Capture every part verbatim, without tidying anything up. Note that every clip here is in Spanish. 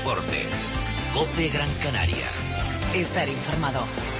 deportes. COPE Gran Canaria. Estar informado.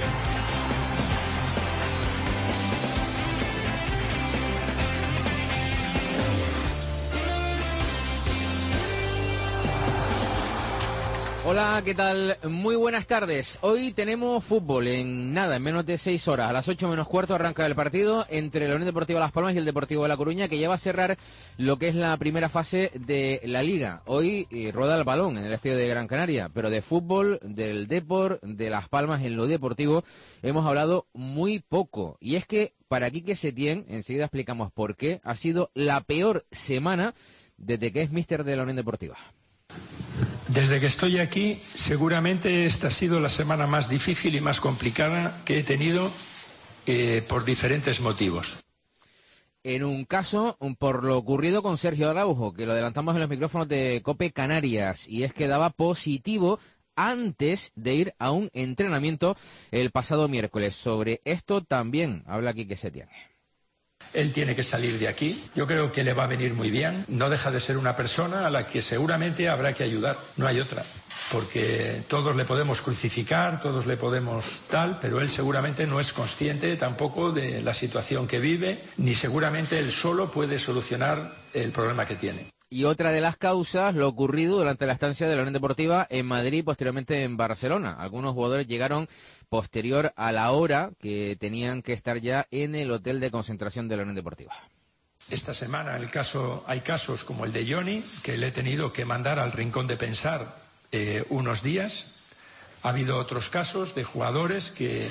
Hola, ¿qué tal? Muy buenas tardes. Hoy tenemos fútbol en nada, en menos de seis horas. A las ocho menos cuarto arranca el partido entre la Unión Deportiva Las Palmas y el Deportivo de La Coruña, que ya va a cerrar lo que es la primera fase de la Liga. Hoy eh, rueda el balón en el estadio de Gran Canaria, pero de fútbol, del Depor, de Las Palmas en lo deportivo, hemos hablado muy poco. Y es que para Quique Setién, enseguida explicamos por qué, ha sido la peor semana desde que es míster de la Unión Deportiva. Desde que estoy aquí, seguramente esta ha sido la semana más difícil y más complicada que he tenido eh, por diferentes motivos. En un caso, por lo ocurrido con Sergio Araujo, que lo adelantamos en los micrófonos de COPE Canarias, y es que daba positivo antes de ir a un entrenamiento el pasado miércoles. Sobre esto también habla Quique Setién. Él tiene que salir de aquí. Yo creo que le va a venir muy bien. No deja de ser una persona a la que seguramente habrá que ayudar. No hay otra. Porque todos le podemos crucificar, todos le podemos tal, pero él seguramente no es consciente tampoco de la situación que vive, ni seguramente él solo puede solucionar el problema que tiene. Y otra de las causas, lo ocurrido durante la estancia de la Unión Deportiva en Madrid y posteriormente en Barcelona. Algunos jugadores llegaron posterior a la hora que tenían que estar ya en el hotel de concentración de la Unión Deportiva. Esta semana el caso, hay casos como el de Johnny, que le he tenido que mandar al rincón de pensar eh, unos días. Ha habido otros casos de jugadores que,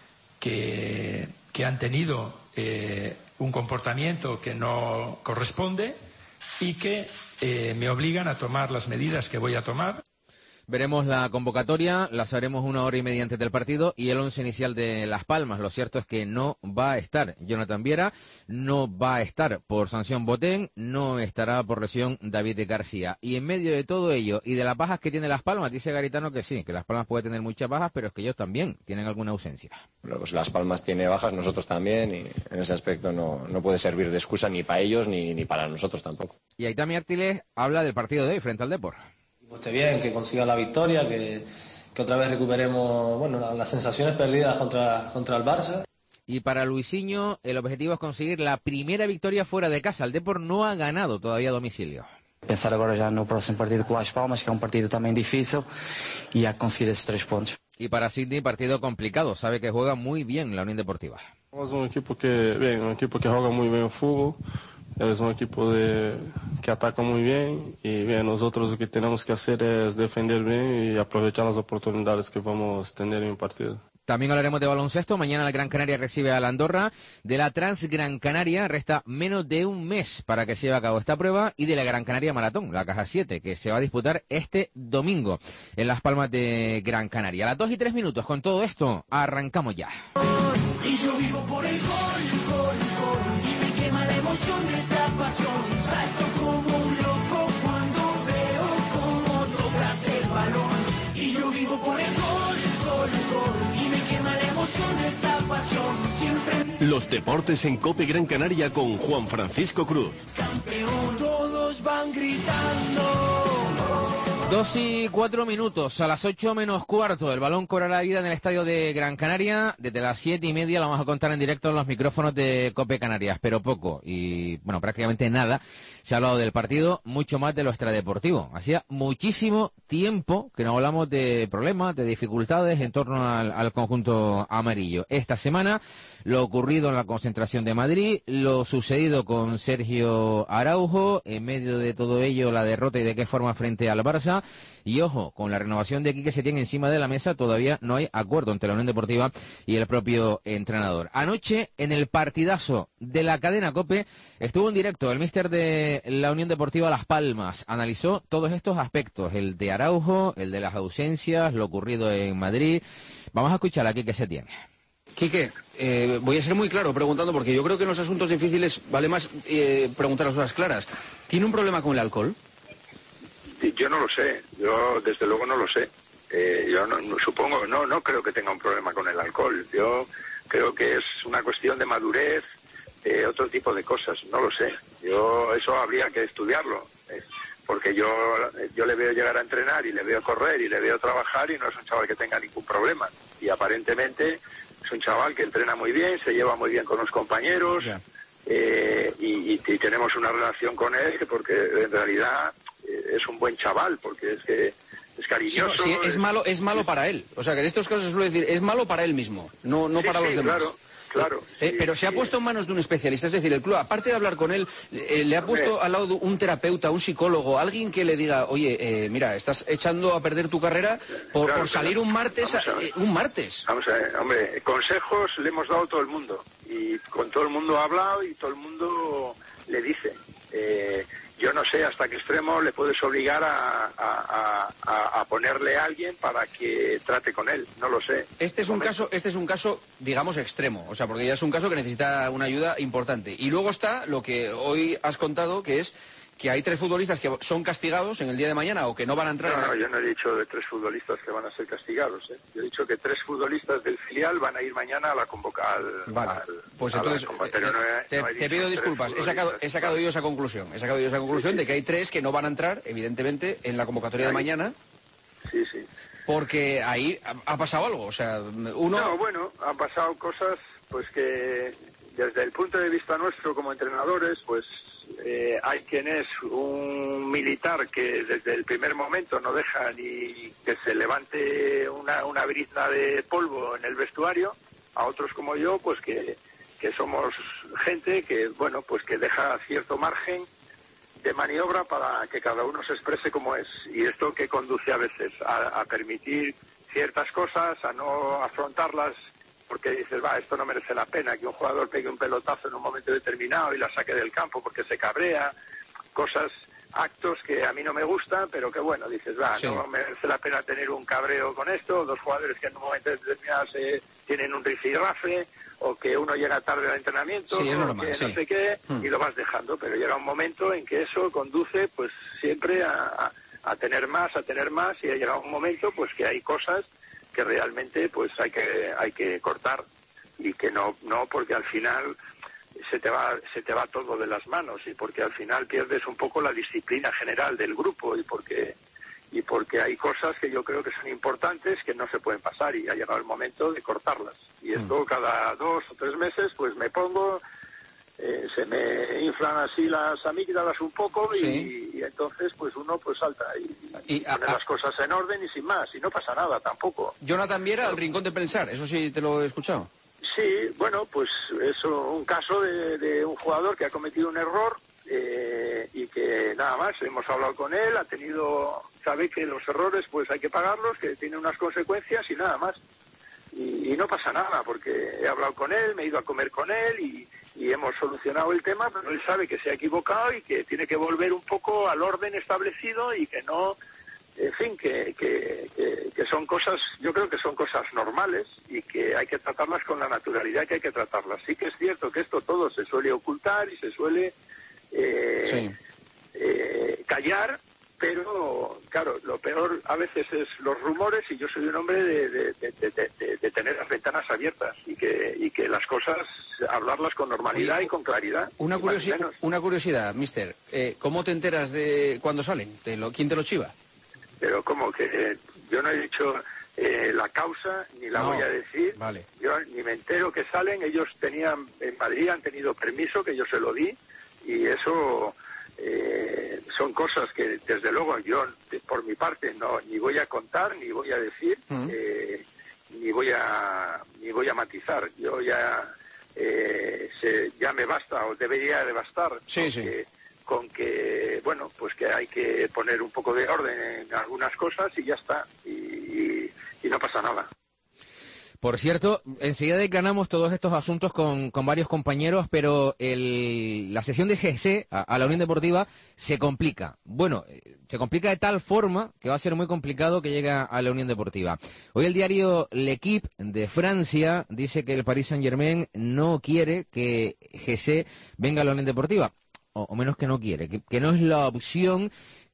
que, que han tenido eh, un comportamiento que no corresponde y que eh, me obligan a tomar las medidas que voy a tomar. Veremos la convocatoria, la sabremos una hora y media antes del partido y el once inicial de Las Palmas. Lo cierto es que no va a estar Jonathan Viera, no va a estar por sanción Botén, no estará por lesión David García. Y en medio de todo ello y de las bajas que tiene Las Palmas, dice Garitano que sí, que Las Palmas puede tener muchas bajas, pero es que ellos también tienen alguna ausencia. Pues Las Palmas tiene bajas, nosotros también, y en ese aspecto no, no puede servir de excusa ni para ellos ni, ni para nosotros tampoco. Y Aitami Artiles habla del partido de hoy frente al Depor. Esté bien, que consiga la victoria, que, que otra vez recuperemos bueno, las, las sensaciones perdidas contra, contra el Barça. Y para Luisinho, el objetivo es conseguir la primera victoria fuera de casa. El Depor no ha ganado todavía a domicilio. Pensar agora já no próximo partido com Las Palmas, que é um partido também difícil, e a conseguir esses tres pontos. Y para Sidney, partido complicado. Sabe que juega muy bien la Unión Deportiva. Somos un equipo que, bien, un equipo que juega muy bien el fútbol. Es un equipo de, que ataca muy bien y bien, nosotros lo que tenemos que hacer es defender bien y aprovechar las oportunidades que vamos a tener en el partido. También hablaremos de baloncesto. Mañana la Gran Canaria recibe a la Andorra. De la Trans Gran Canaria resta menos de un mes para que se lleve a cabo esta prueba. Y de la Gran Canaria Maratón, la caja siete, que se va a disputar este domingo en Las Palmas de Gran Canaria. A las dos y tres minutos, con todo esto, arrancamos ya. Y yo vivo por el gol, gol, gol. Y me quema la emoción de esta pasión. Salto como un loco cuando veo cómo tocas el balón. Y yo vivo por el gol, gol, gol. Y me quema la emoción de esta pasión. Siempre. Los deportes en COPE Gran Canaria con Juan Francisco Cruz. Campeón, todos van gritando. Dos y cuatro minutos, a las ocho menos cuarto, el balón cobrará vida en el estadio de Gran Canaria. Desde las siete y media lo vamos a contar en directo en los micrófonos de COPE Canarias, pero poco y, bueno, prácticamente nada. Se ha hablado del partido, mucho más de lo extradeportivo. Hacía muchísimo tiempo que no hablamos de problemas, de dificultades en torno al, al conjunto amarillo. Esta semana, lo ocurrido en la concentración de Madrid, lo sucedido con Sergio Araujo, en medio de todo ello la derrota y de qué forma frente al Barça. Y ojo, con la renovación de Quique Setién encima de la mesa, todavía no hay acuerdo entre la Unión Deportiva y el propio entrenador. Anoche, en el partidazo de la cadena COPE, estuvo en directo el míster de la Unión Deportiva Las Palmas. Analizó todos estos aspectos, el de Araujo, el de las ausencias, lo ocurrido en Madrid. Vamos a escuchar a Quique Setién. Quique, eh, voy a ser muy claro preguntando, porque yo creo que en los asuntos difíciles vale más eh, preguntar las cosas claras. ¿Tiene un problema con el alcohol? Yo no lo sé, yo desde luego no lo sé. Eh, yo no, no, supongo, no, no creo que tenga un problema con el alcohol. Yo creo que es una cuestión de madurez, eh, otro tipo de cosas, no lo sé. Yo eso habría que estudiarlo. Eh, porque yo, yo le veo llegar a entrenar y le veo correr y le veo trabajar y no es un chaval que tenga ningún problema. Y aparentemente es un chaval que entrena muy bien, se lleva muy bien con los compañeros, yeah. eh, y, y, y tenemos una relación con él porque en realidad eh, es un buen chaval, porque es que es cariñoso. Sí, no, sí, es malo, es malo para él. O sea, que en estos casos se suele decir, es malo para él mismo, no, no sí, para sí, los demás. Claro. Claro, eh, sí, pero se sí, ha puesto en manos de un especialista, es decir, el club, aparte de hablar con él, eh, le ha puesto al lado de un terapeuta, un psicólogo, alguien que le diga, oye, eh, mira, estás echando a perder tu carrera por, claro, por salir un martes, a, eh, un martes. Vamos a ver, hombre, consejos le hemos dado a todo el mundo y con todo el mundo ha hablado y todo el mundo le dice. Eh, yo no sé hasta qué extremo le puedes obligar a, a, a, a ponerle a alguien para que trate con él, no lo sé. Este es un caso, este es un caso, digamos, extremo, o sea, porque ya es un caso que necesita una ayuda importante. Y luego está lo que hoy has contado, que es que hay tres futbolistas que son castigados en el día de mañana o que no van a entrar. No, no, yo no he dicho de tres futbolistas que van a ser castigados, ¿eh? Yo he dicho que tres futbolistas del filial van a ir mañana a la convocatoria. Vale, al, pues entonces la, te, no he, te, no te pido disculpas, he sacado, he sacado vale. yo esa conclusión, he sacado yo esa conclusión sí, sí. de que hay tres que no van a entrar, evidentemente, en la convocatoria ahí. de mañana. Sí, sí. Porque ahí ha, ha pasado algo, o sea, uno... No, bueno, han pasado cosas, pues que desde el punto de vista nuestro como entrenadores, pues... Eh, hay quien es un militar que desde el primer momento no deja ni que se levante una, una brizna de polvo en el vestuario, a otros como yo, pues que, que somos gente que, bueno, pues que deja cierto margen de maniobra para que cada uno se exprese como es. Y esto que conduce a veces a, a permitir ciertas cosas, a no afrontarlas, porque dices, va, esto no merece la pena, que un jugador pegue un pelotazo en un momento determinado y la saque del campo porque se cabrea, cosas, actos que a mí no me gustan, pero que bueno, dices, va, sí. no merece la pena tener un cabreo con esto, dos jugadores que en un momento determinado se tienen un rifirrafe, o que uno llega tarde al entrenamiento, sí, o normal, que sí. no sé qué, hmm. y lo vas dejando, pero llega un momento en que eso conduce pues siempre a, a, a tener más, a tener más, y ha llegado un momento pues que hay cosas que realmente pues hay que hay que cortar y que no no porque al final se te va se te va todo de las manos y porque al final pierdes un poco la disciplina general del grupo y porque y porque hay cosas que yo creo que son importantes que no se pueden pasar y ha llegado el momento de cortarlas y esto cada dos o tres meses pues me pongo eh, se me inflan así las amígdalas un poco y, sí. y entonces pues uno pues salta y, y pone a, las cosas en orden y sin más y no pasa nada tampoco. Jonathan Viera al rincón de pensar, eso sí te lo he escuchado. Sí, bueno, pues es un caso de, de un jugador que ha cometido un error eh, y que nada más hemos hablado con él, ha tenido, sabe que los errores pues hay que pagarlos, que tienen unas consecuencias y nada más. Y, y no pasa nada porque he hablado con él, me he ido a comer con él y y hemos solucionado el tema, pero él sabe que se ha equivocado y que tiene que volver un poco al orden establecido y que no, en fin, que, que, que, que son cosas, yo creo que son cosas normales y que hay que tratarlas con la naturalidad que hay que tratarlas. Sí que es cierto que esto todo se suele ocultar y se suele eh, sí. eh, callar, pero claro, lo peor a veces es los rumores y yo soy un hombre de, de, de, de, de, de tener las ventanas abiertas y que, y que las cosas, hablarlas con normalidad Oye, y con claridad. Una, curiosi una curiosidad, mister, eh, ¿cómo te enteras de cuando salen? ¿Te lo, ¿Quién te lo chiva? Pero como que eh, yo no he dicho eh, la causa, ni la no, voy a decir, vale. Yo ni me entero que salen, ellos tenían, en Madrid han tenido permiso, que yo se lo di, y eso... Eh, son cosas que desde luego yo por mi parte no ni voy a contar ni voy a decir uh-huh. eh, ni voy a ni voy a matizar. Yo ya eh, se, ya me basta o debería de bastar sí, con, sí. Que, con que bueno pues que hay que poner un poco de orden en algunas cosas y ya está y, y, y no pasa nada. Por cierto, enseguida declaramos todos estos asuntos con, con varios compañeros, pero el, la sesión de G S a, a la Unión Deportiva se complica. Bueno, se complica de tal forma que va a ser muy complicado que llegue a la Unión Deportiva. Hoy el diario L'Equipe de Francia dice que el Paris Saint-Germain no quiere que G S venga a la Unión Deportiva, o, o menos que no quiere, que, que no es la opción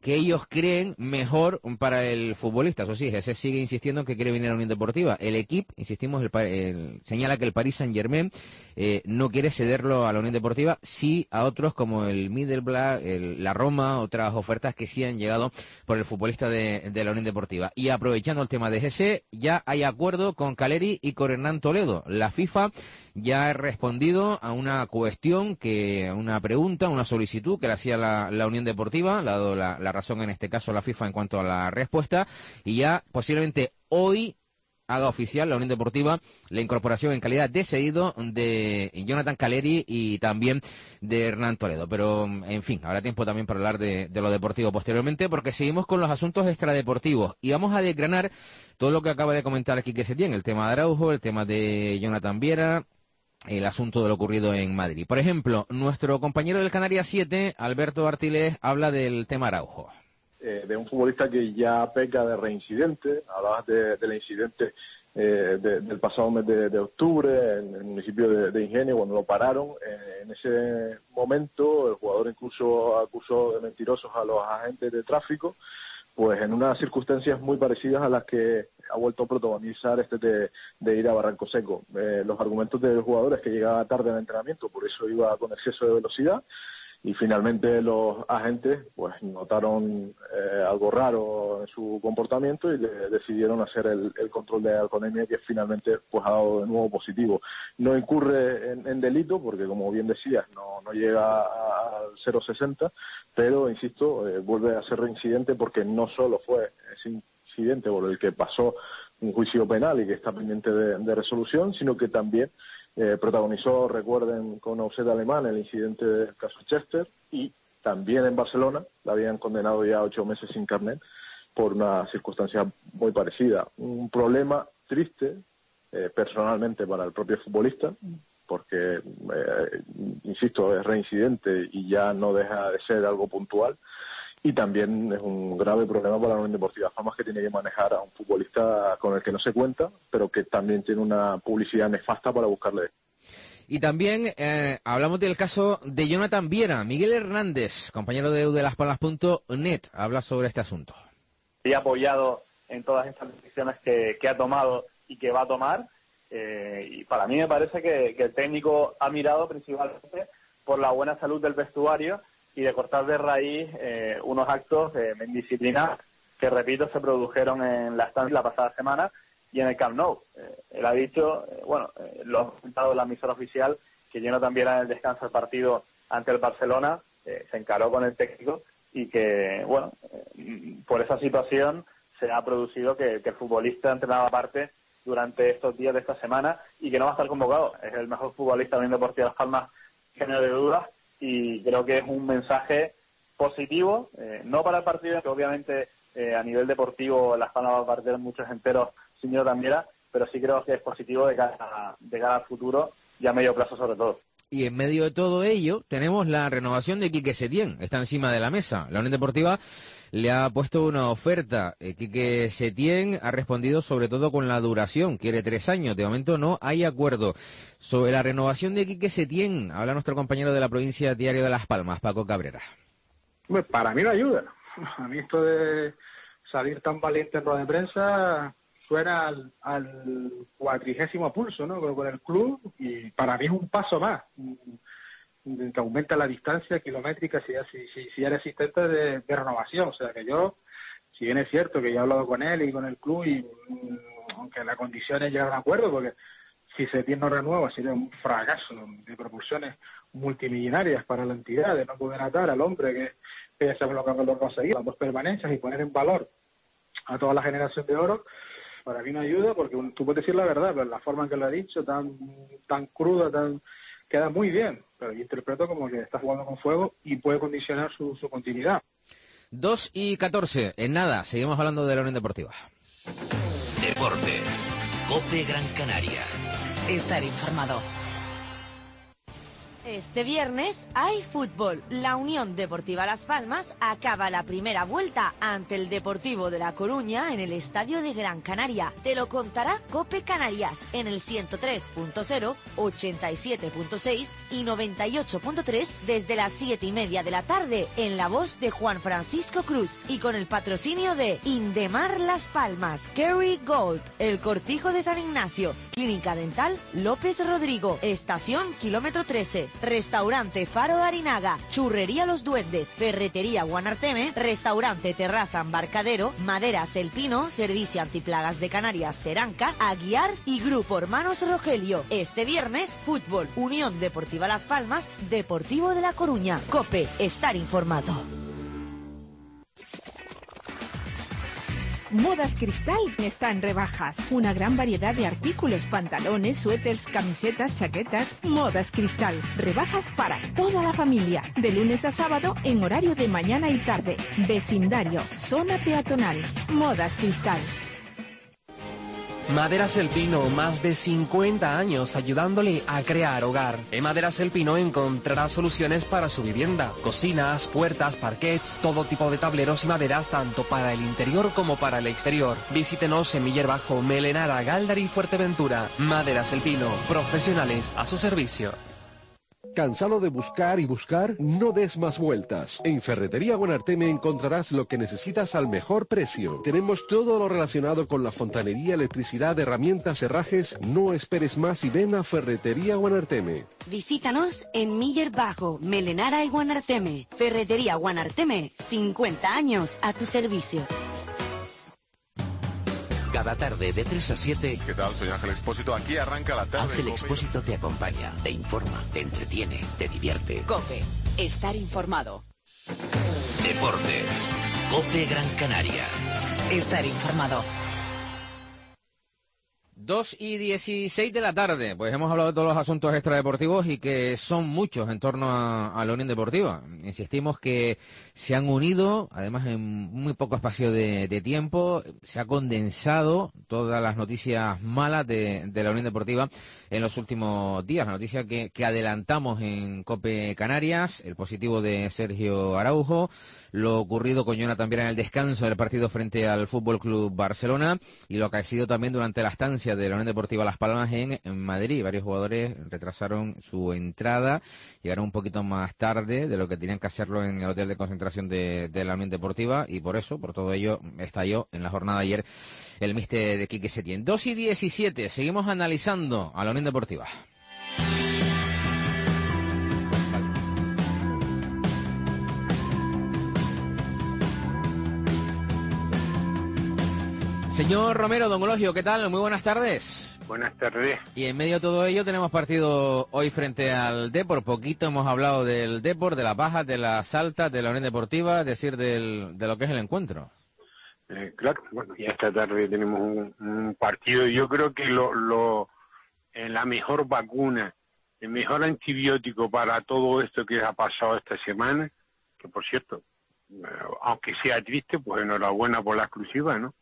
que ellos creen mejor para el futbolista. Eso sí, ese sigue insistiendo en que quiere venir a la Unión Deportiva. El equipo, insistimos, el, el, señala que el Paris Saint-Germain eh, no quiere cederlo a la Unión Deportiva, sí a otros como el Middlesbrough, el, la Roma, otras ofertas que sí han llegado por el futbolista de, de la Unión Deportiva. Y aprovechando el tema de G C, ya hay acuerdo con Caleri y con Hernán Toledo. La FIFA ya ha respondido a una cuestión, que a una pregunta, una solicitud que le hacía la, la Unión Deportiva, le ha dado la, la razón en este caso a la FIFA en cuanto a la respuesta, y ya posiblemente hoy haga oficial la Unión Deportiva la incorporación en calidad de cedido de Jonathan Caleri y también de Hernán Toledo. Pero, en fin, habrá tiempo también para hablar de, de lo deportivo posteriormente, porque seguimos con los asuntos extradeportivos y vamos a desgranar todo lo que acaba de comentar Quique Setién, el tema de Araujo, el tema de Jonathan Viera, el asunto de lo ocurrido en Madrid. Por ejemplo, nuestro compañero del Canarias siete, Alberto Artilés, habla del tema Araujo. Eh, de un futbolista que ya peca de reincidente. Hablabas de, del incidente eh, de, del pasado mes de, de octubre en el municipio de, de Ingenio, cuando lo pararon. Eh, en ese momento el jugador incluso acusó de mentirosos a los agentes de tráfico, pues en unas circunstancias muy parecidas a las que ha vuelto a protagonizar este de, de ir a Barranco Seco. Eh, los argumentos del jugador es que llegaba tarde al entrenamiento, por eso iba con exceso de velocidad, y finalmente los agentes pues notaron eh, algo raro en su comportamiento y le decidieron hacer el, el control de alcoholemia, que finalmente pues ha dado de nuevo positivo. No incurre en, en delito porque, como bien decías, no, no llega al cero coma sesenta, pero insisto, eh, vuelve a ser reincidente porque no solo fue ese incidente por el que pasó un juicio penal y que está pendiente de, de resolución, sino que también Eh, protagonizó, recuerden, con Auxet Alemán el incidente del caso Chester, y también en Barcelona la habían condenado ya a ocho meses sin carnet por una circunstancia muy parecida. Un problema triste eh, personalmente para el propio futbolista, porque, eh, insisto, es reincidente y ya no deja de ser algo puntual. Y también es un grave problema para la Unión Deportiva Famas, que tiene que manejar a un futbolista con el que no se cuenta, pero que también tiene una publicidad nefasta para buscarle. Y también eh, hablamos del caso de Jonathan Viera. Miguel Hernández, compañero de udelaspalas punto net, habla sobre este asunto. Y apoyado en todas estas decisiones que, que ha tomado y que va a tomar. Eh, y para mí me parece que, que el técnico ha mirado principalmente por la buena salud del vestuario y de cortar de raíz eh, unos actos de indisciplina que, repito, se produjeron en la estancia la pasada semana y en el Camp Nou. Eh, él ha dicho, eh, bueno, eh, lo ha comentado en la emisora oficial, que Jonathan también en el descanso del partido ante el Barcelona eh, se encaró con el técnico y que, bueno, eh, por esa situación se ha producido que, que el futbolista entrenaba aparte durante estos días de esta semana y que no va a estar convocado. Es el mejor futbolista de la Unión Deportiva Las Palmas, género de dudas, y creo que es un mensaje positivo, eh, no para el partido, que obviamente eh, a nivel deportivo Las Palmas va a perder muchos enteros sin Jonathan Viera, pero sí creo que es positivo de cara, a, de cara al futuro y a medio plazo sobre todo. Y en medio de todo ello tenemos la renovación de Quique Setién, está encima de la mesa. La Unión Deportiva le ha puesto una oferta. Eh, Quique Setién ha respondido sobre todo con la duración, quiere tres años, de momento no hay acuerdo. Sobre la renovación de Quique Setién, habla nuestro compañero de la provincia Diario de Las Palmas, Paco Cabrera. Pues para mí no ayuda. A mí esto de salir tan valiente en rueda de prensa suena al, al cuatrigésimo pulso, ¿no? Con, con el club, y para mí es un paso más, que aumenta la distancia kilométrica si, si, si, si era existente de, de renovación. O sea que yo, si bien es cierto que yo he hablado con él y con el club, y aunque las condiciones llegan a un acuerdo, porque si Setién no renueva sería un fracaso de proporciones multimillonarias para la entidad, de no poder atar al hombre que, que ya sabemos lo que lo conseguido, las dos permanencias, y poner en valor a toda la generación de oro. Para mí no ayuda, porque tú puedes decir la verdad, pero la forma en que lo ha dicho, tan tan cruda, tan queda muy bien, pero yo interpreto como que está jugando con fuego y puede condicionar su, su continuidad. dos y catorce, en nada, seguimos hablando de la Unión Deportiva. Deportes, COPE Gran Canaria. Estar informado. Este viernes hay fútbol. La Unión Deportiva Las Palmas acaba la primera vuelta ante el Deportivo de La Coruña en el estadio de Gran Canaria. Te lo contará COPE Canarias en el ciento tres punto cero, ochenta y siete punto seis y noventa y ocho punto tres desde las siete y media de la tarde en la voz de Juan Francisco Cruz y con el patrocinio de Indemar Las Palmas, Kerry Gold, El Cortijo de San Ignacio, Clínica Dental López Rodrigo, Estación Kilómetro trece, Restaurante Faro Arinaga, Churrería Los Duendes, Ferretería Guanarteme, Restaurante Terraza Embarcadero, Maderas El Pino, Servicio Antiplagas de Canarias Seranca, Aguiar y Grupo Hermanos Rogelio. Este viernes, fútbol, Unión Deportiva Las Palmas, Deportivo de La Coruña. COPE, estar informado. Modas Cristal está en rebajas. Una gran variedad de artículos, pantalones, suéteres, camisetas, chaquetas. Modas Cristal. Rebajas para toda la familia. De lunes a sábado en horario de mañana y tarde. Vecindario, zona peatonal. Modas Cristal. Maderas El Pino, más de cincuenta años ayudándole a crear hogar. En Maderas El Pino encontrará soluciones para su vivienda. Cocinas, puertas, parquets, todo tipo de tableros y maderas tanto para el interior como para el exterior. Visítenos en Miller Bajo, Melenara, Gáldar y Fuerteventura. Maderas El Pino, profesionales a su servicio. ¿Cansado de buscar y buscar? No des más vueltas. En Ferretería Guanarteme encontrarás lo que necesitas al mejor precio. Tenemos todo lo relacionado con la fontanería, electricidad, herramientas, herrajes. No esperes más y ven a Ferretería Guanarteme. Visítanos en Miller Bajo, Melenara y Guanarteme. Ferretería Guanarteme, cincuenta años a tu servicio. Cada tarde de tres a siete. ¿Qué tal? Soy Ángel Expósito. Aquí arranca la tarde. Ángel Expósito te acompaña, te informa, te entretiene, te divierte. COPE. Estar informado. Deportes. COPE Gran Canaria. Estar informado. dos y dieciséis de la tarde, pues hemos hablado de todos los asuntos extradeportivos y que son muchos en torno a, a la Unión Deportiva. Insistimos que se han unido, además en muy poco espacio de, de tiempo, se ha condensado todas las noticias malas de, de la Unión Deportiva en los últimos días. La noticia que, que adelantamos en COPE Canarias, el positivo de Sergio Araujo, lo ocurrido con Jonathan Viera en el descanso del partido frente al Fútbol Club Barcelona y lo que ha sido también durante la estancia de la Unión Deportiva Las Palmas en, en Madrid. Varios jugadores retrasaron su entrada, llegaron un poquito más tarde de lo que tenían que hacerlo en el hotel de concentración de, de la Unión Deportiva y por eso, por todo ello, estalló en la jornada de ayer el míster de Quique Setién. dos y diecisiete, seguimos analizando a la Unión Deportiva. Señor Romero, don Eulogio, ¿qué tal? Muy buenas tardes. Buenas tardes. Y en medio de todo ello tenemos partido hoy frente al Depor. Poquito hemos hablado del Depor, de las bajas, de las altas, de la Unión Deportiva, es decir, del, de lo que es el encuentro. Eh, claro, bueno, ya esta tarde tenemos un, un partido. Yo creo que lo, lo eh, la mejor vacuna, el mejor antibiótico para todo esto que ha pasado esta semana, que por cierto, eh, aunque sea triste, pues enhorabuena por la exclusiva, ¿no?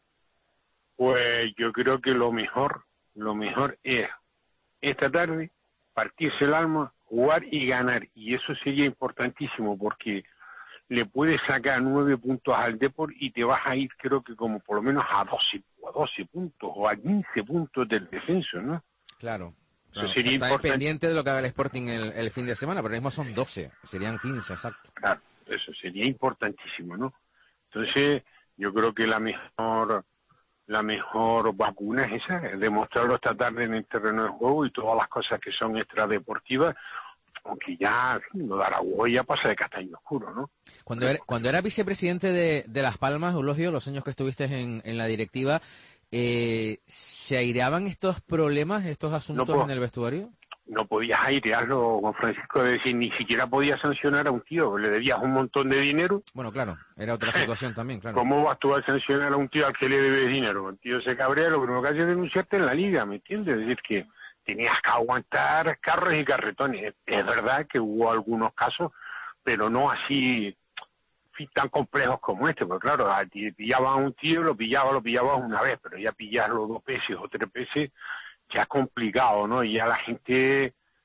Pues yo creo que lo mejor, lo mejor es esta tarde partirse el alma, jugar y ganar. Y eso sería importantísimo porque le puedes sacar nueve puntos al Depor y te vas a ir creo que como por lo menos a doce, o a doce puntos o a quince puntos del descenso, ¿no? Claro. Eso claro. sería Está importante. pendiente de lo que haga el Sporting el, el fin de semana, pero ahora mismo son doce, serían quince, exacto. Claro, eso sería importantísimo, ¿no? Entonces, yo creo que la mejor... la mejor vacuna es esa, es demostrarlo esta tarde en el terreno de juego y todas las cosas que son extradeportivas, aunque ya, en fin, lo de Araujo ya pasa de castaño oscuro, ¿no? Cuando era, cuando era vicepresidente de, de Las Palmas, Eulogio, los años que estuviste en, en la directiva, eh, ¿se aireaban estos problemas, estos asuntos No, pues, en el vestuario? No podías airearlo, Juan Francisco, es decir, ni siquiera podías sancionar a un tío, le debías un montón de dinero. Bueno, claro, era otra situación también, claro. ¿Cómo vas tú a sancionar a un tío al que le debes dinero? El tío se cabrea, lo primero que hace es denunciarte en la liga, ¿me entiendes? Es decir, que tenías que aguantar carros y carretones. Es verdad que hubo algunos casos, pero no así tan complejos como este, porque claro, a ti pillaba a un tío, lo pillaba, lo pillaba una vez, pero ya pillarlo dos veces o tres veces ya es complicado, ¿no? Y ya la gente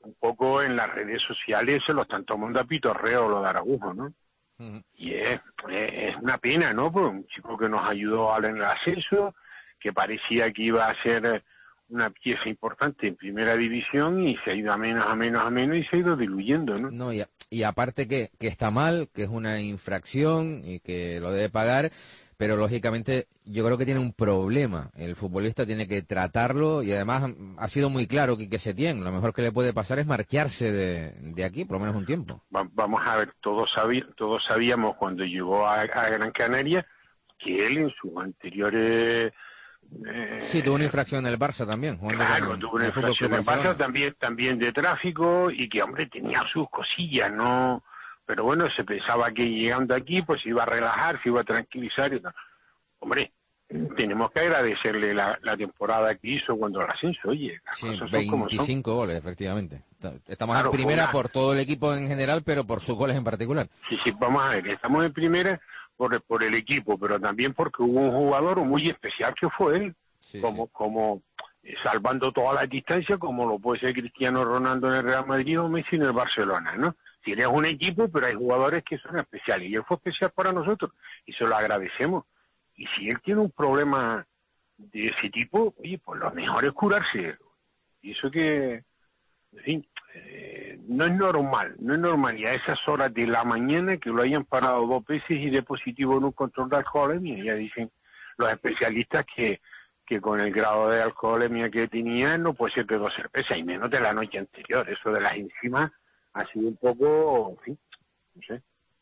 un poco en las redes sociales se lo están tomando a pitorreo lo de Araujo, ¿no? Uh-huh. Y es, es, es una pena, ¿no? Pues un chico que nos ayudó en el ascenso, que parecía que iba a ser una pieza importante en primera división y se ha ido a menos, a menos, a menos y se ha ido diluyendo, ¿no? No, y, a, y aparte que, que está mal, que es una infracción y que lo debe pagar, pero lógicamente yo creo que tiene un problema. El futbolista tiene que tratarlo y además ha sido muy claro que, que Setién, lo mejor que le puede pasar es marcharse de, de aquí, por lo menos un tiempo. Va, vamos a ver, todos, sabí, todos sabíamos cuando llegó a, a Gran Canaria que él en sus anteriores... Eh, sí, tuvo una infracción en el Barça también. Claro, tuvo una infracción en el Barça también, también de tráfico y que, hombre, tenía sus cosillas, ¿no? Pero bueno, se pensaba que llegando aquí pues iba a relajar, se iba a tranquilizar y tal. Hombre, tenemos que agradecerle la, la temporada que hizo cuando el ascenso, oye, las sí, cosas son veinticinco como son. Goles, efectivamente. Estamos Claro, en primera una... por todo el equipo en general, pero por sus goles en particular. Sí, sí, vamos a ver, estamos en primera por, por el equipo, pero también porque hubo un jugador muy especial que fue él, sí, como, sí. como eh, salvando todas las distancias, como lo puede ser Cristiano Ronaldo en el Real Madrid o Messi en el Barcelona, ¿no? Tienes un equipo, pero hay jugadores que son especiales, y él fue especial para nosotros, y se lo agradecemos. Y si él tiene un problema de ese tipo, oye, pues lo mejor es curarse. Y eso que, en fin, eh, no es normal, no es normal. Y a esas horas de la mañana que lo hayan parado dos veces y de positivo en un control de alcoholemia, ya dicen los especialistas que, que con el grado de alcoholemia que tenía no puede ser de dos cervezas, y menos de la noche anterior. Eso de las enzimas ha sido un poco, en fin, no sé.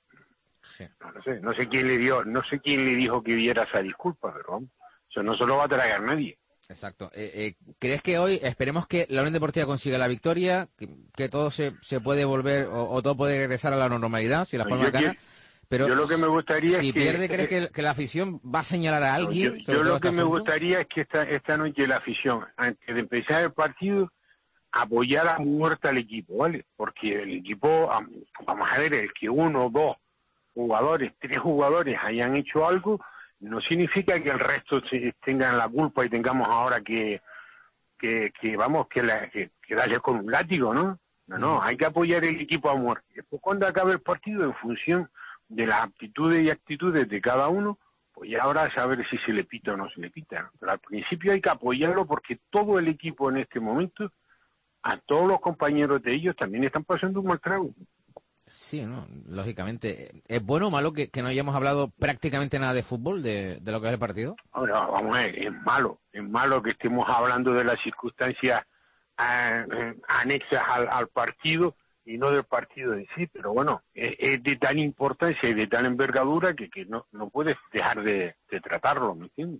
Sí. No, no sé, no sé quién le dio, no sé quién le dijo que diera esa disculpa, pero vamos, eso no se lo va a tragar nadie. Exacto. Eh, eh, ¿Crees que hoy, esperemos que la Unión Deportiva consiga la victoria, que, que todo se, se puede volver o, o todo puede regresar a la normalidad si Las Palmas gana? Pero yo lo que me gustaría si es que, pierde, ¿crees que, que la afición va a señalar a alguien? Yo, yo lo que me asunto? gustaría es que esta, esta noche la afición, antes de empezar el partido, apoyar a muerta al equipo, ¿vale? Porque el equipo, vamos a ver, el que uno, dos jugadores, tres jugadores hayan hecho algo, no significa que el resto se tengan la culpa y tengamos ahora que, que, que vamos, que, la, que, que darle con un látigo, ¿no? No, no, hay que apoyar el equipo a muerte. Después cuando acabe el partido, en función de las aptitudes y actitudes de cada uno, pues ya ahora saber si se le pita o no se le pita. Pero al principio hay que apoyarlo porque todo el equipo en este momento, a todos los compañeros de ellos también están pasando un mal trago. Sí, no, lógicamente. ¿Es bueno o malo que, que no hayamos hablado prácticamente nada de fútbol, de, de lo que es el partido? Ahora, vamos a ver, es malo. Es malo que estemos hablando de las circunstancias eh, eh, anexas al, al partido y no del partido en sí. Pero bueno, es, es de tan importancia y de tan envergadura que, que no, no puedes dejar de, de tratarlo, ¿me entiendes?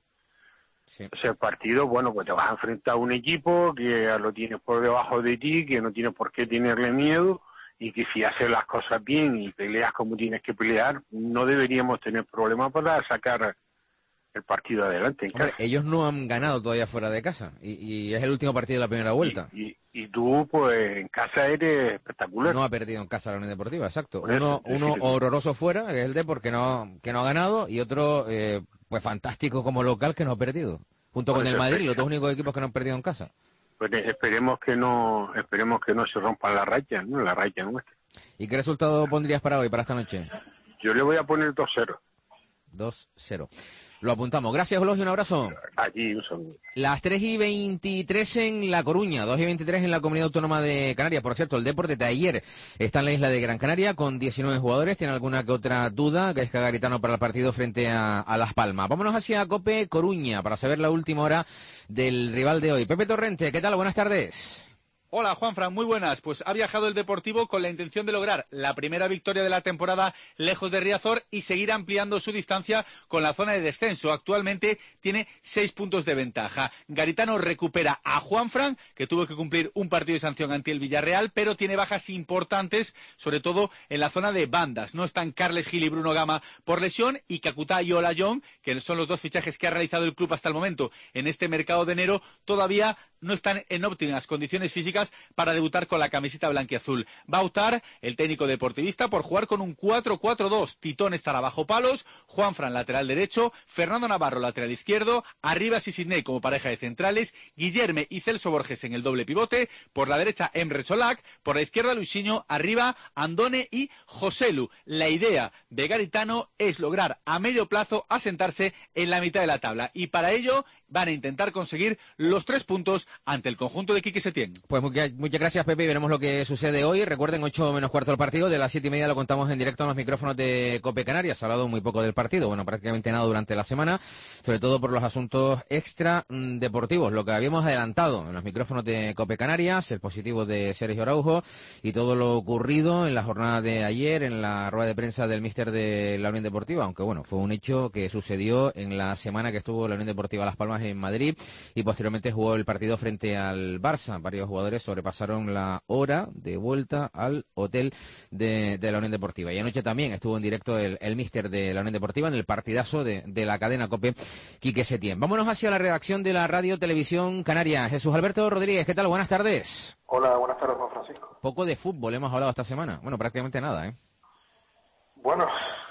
Sí. O sea, el partido, bueno, pues te vas a enfrentar a un equipo que lo tienes por debajo de ti, que no tienes por qué tenerle miedo, y que si haces las cosas bien y peleas como tienes que pelear, no deberíamos tener problemas para sacar el partido adelante en Hombre, casa. Ellos no han ganado todavía fuera de casa, y, y es el último partido de la primera vuelta. Y, y, y tú, pues, en casa eres espectacular. No ha perdido en casa la Unión Deportiva, exacto. Por eso, uno uno sí, horroroso fuera, que es el Depor, que no, que no ha ganado, y otro, eh, pues, fantástico como local, que no ha perdido. Junto Por con eso, el Madrid, sí. los dos únicos equipos que no han perdido en casa. Pues esperemos que no esperemos que no se rompan las rachas, ¿no? La racha nuestra. ¿Y qué resultado pondrías para hoy, para esta noche? Yo le voy a poner dos cero. dos cero. Lo apuntamos. Gracias, Eulogio, un abrazo. Allí, un saludo. Las tres y veintitrés en La Coruña, dos y veintitrés en la Comunidad Autónoma de Canarias. Por cierto, el Deporte de ayer está en la isla de Gran Canaria con diecinueve jugadores. ¿Tiene alguna que otra duda? Que es Garitano para el partido frente a, a Las Palmas. Vámonos hacia Cope Coruña para saber la última hora del rival de hoy. Pepe Torrente, ¿qué tal? Buenas tardes. Hola, Juanfran, muy buenas. Pues ha viajado el Deportivo con la intención de lograr la primera victoria de la temporada lejos de Riazor y seguir ampliando su distancia con la zona de descenso. Actualmente tiene seis puntos de ventaja. Garitano recupera a Juanfran, que tuvo que cumplir un partido de sanción ante el Villarreal, pero tiene bajas importantes, sobre todo en la zona de bandas. No están Carles Gil y Bruno Gama por lesión, y Kakuta y Olayón, que son los dos fichajes que ha realizado el club hasta el momento en este mercado de enero, todavía no están en óptimas condiciones físicas para debutar con la camiseta blanquiazul. Va a optar el técnico deportivista por jugar con un cuatro cuatro dos. Titón estará bajo palos, Juanfran lateral derecho, Fernando Navarro lateral izquierdo, Arribas y Sidney como pareja de centrales, Guillerme y Celso Borges en el doble pivote, por la derecha Emre Solac, por la izquierda Luisinho, arriba Andone y Joselu. La idea de Garitano es lograr a medio plazo asentarse en la mitad de la tabla y para ello van a intentar conseguir los tres puntos ante el conjunto de Quique Setién. Pues muchas, muchas gracias, Pepe, y veremos lo que sucede hoy. Recuerden, ocho menos cuarto el partido, de las siete y media lo contamos en directo en los micrófonos de COPE Canarias. Se ha hablado muy poco del partido, bueno, prácticamente nada durante la semana, sobre todo por los asuntos extra mm, deportivos, lo que habíamos adelantado en los micrófonos de COPE Canarias, el positivo de Sergio Araujo y todo lo ocurrido en la jornada de ayer, en la rueda de prensa del míster de la Unión Deportiva, aunque bueno, fue un hecho que sucedió en la semana que estuvo la Unión Deportiva Las Palmas en Madrid y posteriormente jugó el partido frente al Barça. Varios jugadores sobrepasaron la hora de vuelta al hotel de, de la Unión Deportiva. Y anoche también estuvo en directo el, el míster de la Unión Deportiva en el partidazo de, de la cadena COPE, Quique Setién. Vámonos hacia la redacción de la Radio Televisión Canaria. Jesús Alberto Rodríguez, ¿qué tal? Buenas tardes. Hola, buenas tardes, Juan Francisco. Poco de fútbol hemos hablado esta semana. Bueno, prácticamente nada, ¿eh? Bueno,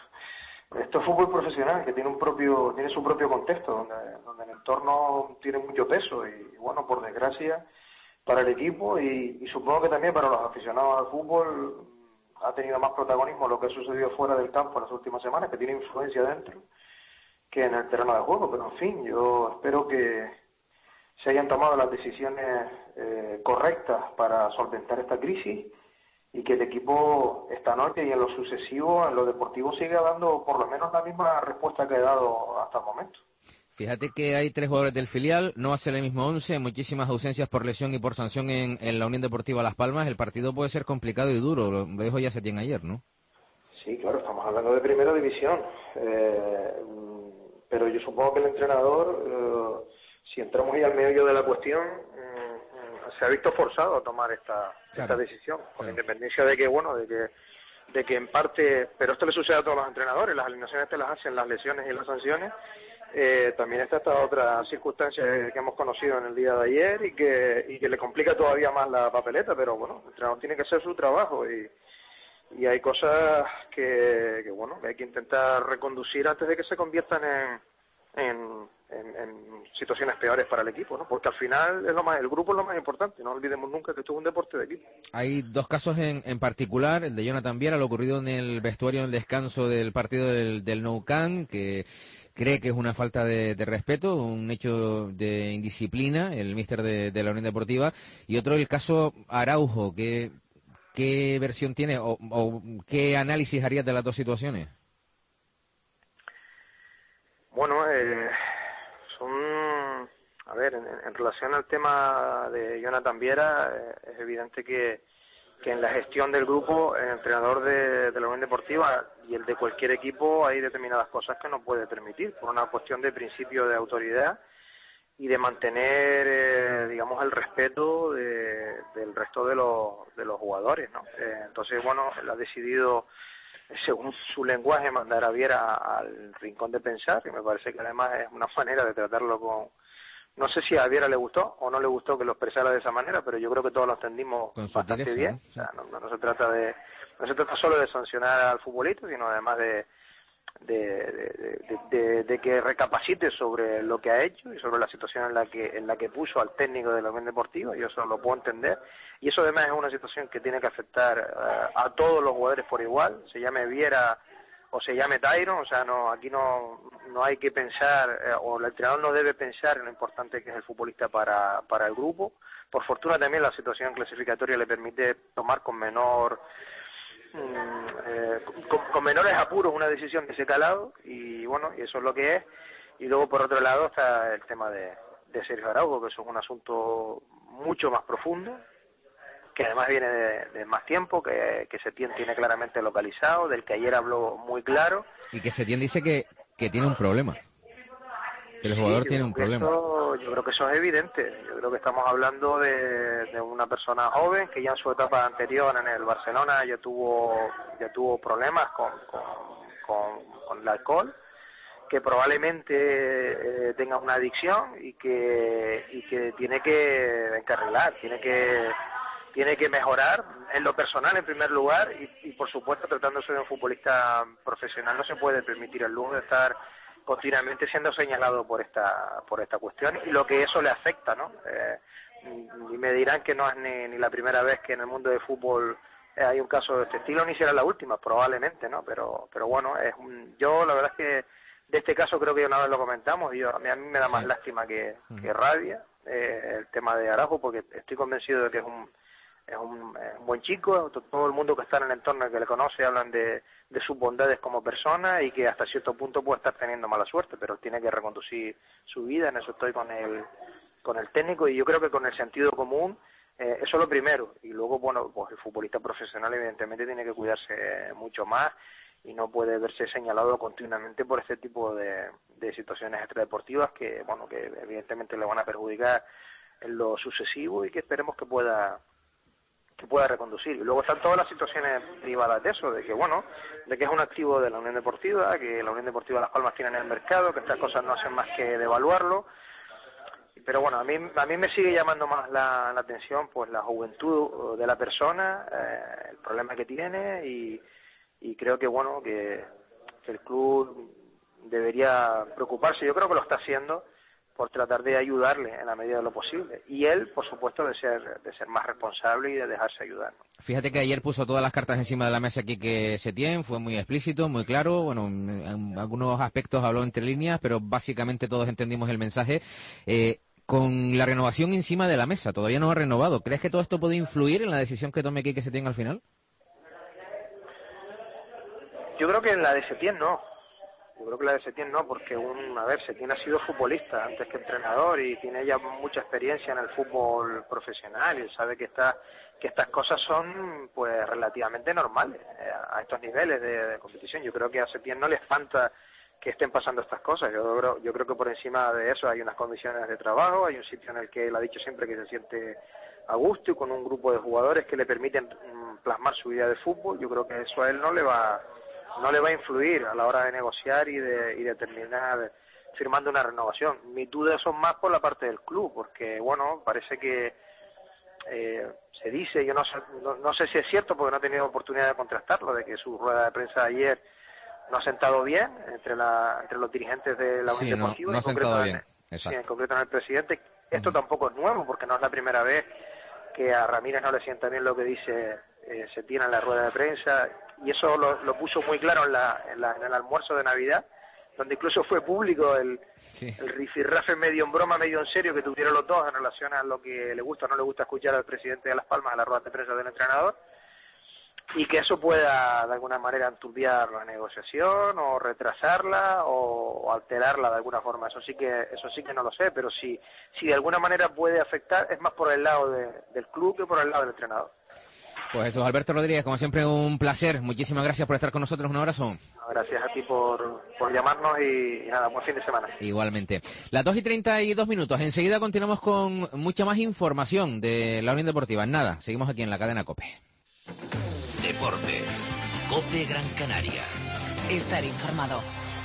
esto es fútbol profesional que tiene un propio, tiene su propio contexto, donde, donde el entorno tiene mucho peso y, bueno, por desgracia, para el equipo y, y supongo que también para los aficionados al fútbol ha tenido más protagonismo lo que ha sucedido fuera del campo en las últimas semanas, que tiene influencia dentro, que en el terreno de juego. Pero, en fin, yo espero que se hayan tomado las decisiones eh, correctas para solventar esta crisis y que el equipo esta noche y en lo sucesivo, en lo deportivo, siga dando por lo menos la misma respuesta que ha dado hasta el momento. Fíjate que hay tres jugadores del filial, no va a ser el mismo once, muchísimas ausencias por lesión y por sanción en, en la Unión Deportiva Las Palmas. El partido puede ser complicado y duro, lo, lo dijo ya Setién ayer, ¿no? Sí, claro, estamos hablando de primera división, eh, pero yo supongo que el entrenador, eh, si entramos ya al meollo de la cuestión, eh, se ha visto forzado a tomar esta, claro. esta decisión, con claro. independencia de que, bueno, de que de que en parte, pero esto le sucede a todos los entrenadores, las alineaciones te las hacen las lesiones y las sanciones. Eh, también está esta otra circunstancia que hemos conocido en el día de ayer y que y que le complica todavía más la papeleta, pero bueno, el entrenador tiene que hacer su trabajo y, y hay cosas que, que bueno, que hay que intentar reconducir antes de que se conviertan en, en, en, en situaciones peores para el equipo, ¿no? Porque al final es lo más, el grupo es lo más importante, no olvidemos nunca que esto es un deporte de equipo. Hay dos casos en, en particular, el de Jonathan Viera, lo ocurrido en el vestuario en el descanso del partido del, del Nou Camp, que cree que es una falta de, de respeto, un hecho de indisciplina, el míster de, de la Unión Deportiva, y otro el caso Araujo. ¿Qué, qué versión tiene o, o qué análisis harías de las dos situaciones? Bueno, eh, son, a ver, en, en relación al tema de Jonathan Viera, eh, es evidente que que en la gestión del grupo, el entrenador de, de la Unión Deportiva y el de cualquier equipo, hay determinadas cosas que no puede permitir, por una cuestión de principio de autoridad y de mantener, eh, digamos, el respeto de, del resto de los, de los jugadores, ¿no? Eh, entonces, bueno, él ha decidido, según su lenguaje, mandar a Viera al rincón de pensar, que me parece que además es una manera de tratarlo con... No sé si a Viera le gustó o no le gustó que lo expresara de esa manera, pero yo creo que todos lo entendimos bastante interés, bien. ¿eh? O sea, no, no, no se trata de, no se trata solo de sancionar al futbolista, sino además de de, de, de, de, de que recapacite sobre lo que ha hecho y sobre la situación en la que en la que puso al técnico de la Unión Deportiva. Yo eso lo puedo entender. Y eso además es una situación que tiene que afectar uh, a todos los jugadores por igual, se llame Viera o se llame Tyron, o sea, no aquí no no hay que pensar, eh, o el entrenador no debe pensar en lo importante que es el futbolista para, para el grupo. Por fortuna también la situación clasificatoria le permite tomar con menor mm, eh, con, con menores apuros una decisión de ese calado, y bueno, y eso es lo que es. Y luego por otro lado está el tema de, de Sergio Araujo, que eso es un asunto mucho más profundo, que además viene de, de más tiempo, que, que Setién tiene claramente localizado, del que ayer habló muy claro. Y que Setién dice que, que tiene un problema, que el jugador sí, tiene un problema. Eso, yo creo que eso es evidente. Yo creo que estamos hablando de, de una persona joven que ya en su etapa anterior en el Barcelona ya tuvo ya tuvo problemas con, con, con, con el alcohol, que probablemente eh, tenga una adicción y que y que tiene que encarrilar, tiene que tiene que mejorar en lo personal en primer lugar y, y por supuesto tratándose de un futbolista profesional no se puede permitir el lujo de estar continuamente siendo señalado por esta por esta cuestión y lo que eso le afecta, ¿no? Eh, y me dirán que no es ni, ni la primera vez que en el mundo del fútbol eh, hay un caso de este estilo, ni será la última, probablemente, ¿no? Pero pero bueno, es un, yo la verdad es que de este caso creo que ya una vez lo comentamos y yo, a, mí, a mí me da más lástima que, que rabia eh, el tema de Araujo, porque estoy convencido de que es un es un, es un buen chico, todo el mundo que está en el entorno que le conoce hablan de, de sus bondades como persona y que hasta cierto punto puede estar teniendo mala suerte, pero tiene que reconducir su vida, en eso estoy con el, con el técnico y yo creo que con el sentido común, eh, eso es lo primero, y luego bueno, pues el futbolista profesional evidentemente tiene que cuidarse mucho más y no puede verse señalado continuamente por este tipo de, de situaciones extradeportivas que bueno que evidentemente le van a perjudicar en lo sucesivo y que esperemos que pueda que pueda reconducir. Y luego están todas las situaciones privadas de eso, de que bueno, de que es un activo de la Unión Deportiva, que la Unión Deportiva Las Palmas tiene en el mercado, que estas cosas no hacen más que devaluarlo. Pero bueno, a mí a mí me sigue llamando más la, la atención pues la juventud de la persona, eh, el problema que tiene y y creo que bueno que, que el club debería preocuparse, yo creo que lo está haciendo por tratar de ayudarle en la medida de lo posible y él por supuesto de ser de ser más responsable y de dejarse ayudar, ¿no? Fíjate que ayer puso todas las cartas encima de la mesa aquí que Setién, fue muy explícito, muy claro, bueno, en algunos aspectos habló entre líneas, pero básicamente todos entendimos el mensaje. Eh, con la renovación encima de la mesa, todavía no ha renovado, ¿crees que todo esto puede influir en la decisión que tome Quique Setién al final? Yo creo que en la de Setién no. Yo creo que la de Setién no, porque un, a ver, Setién ha sido futbolista antes que entrenador y tiene ya mucha experiencia en el fútbol profesional y sabe que está, que estas cosas son pues relativamente normales eh, a estos niveles de, de competición. Yo creo que a Setién no le espanta que estén pasando estas cosas. Yo creo, yo creo que por encima de eso hay unas condiciones de trabajo, hay un sitio en el que él ha dicho siempre que se siente a gusto y con un grupo de jugadores que le permiten mm, plasmar su idea de fútbol. Yo creo que eso a él no le va no le va a influir a la hora de negociar y de, y de terminar firmando una renovación. Mis dudas son más por la parte del club, porque bueno, parece que eh, se dice, yo no sé, no, no sé si es cierto porque no he tenido oportunidad de contrastarlo, de que su rueda de prensa ayer no ha sentado bien entre la entre los dirigentes de la Unión sí, no, Deportiva, no ha sentado bien. En, sí, en concreto en el presidente. Esto uh-huh. tampoco es nuevo, porque no es la primera vez que a Ramírez no le sienta bien lo que dice eh, Setién en la rueda de prensa, y eso lo, lo puso muy claro en, la, en, la, en el almuerzo de Navidad, donde incluso fue público el, sí. el rifirrafe medio en broma, medio en serio que tuvieron los dos en relación a lo que le gusta o no le gusta escuchar al presidente de Las Palmas en la rueda de prensa del entrenador, y que eso pueda de alguna manera enturbiar la negociación o retrasarla o, o alterarla de alguna forma. Eso sí que eso sí que no lo sé, pero si si de alguna manera puede afectar es más por el lado de, del club que por el lado del entrenador. Pues eso, Alberto Rodríguez, como siempre un placer. Muchísimas gracias por estar con nosotros. Un abrazo. Gracias a ti por, por llamarnos y, y nada, buen fin de semana. Igualmente. Las dos y treinta y dos minutos. Enseguida continuamos con mucha más información de la Unión Deportiva. Nada, seguimos aquí en la cadena COPE. Deportes. COPE Gran Canaria. Estar informado.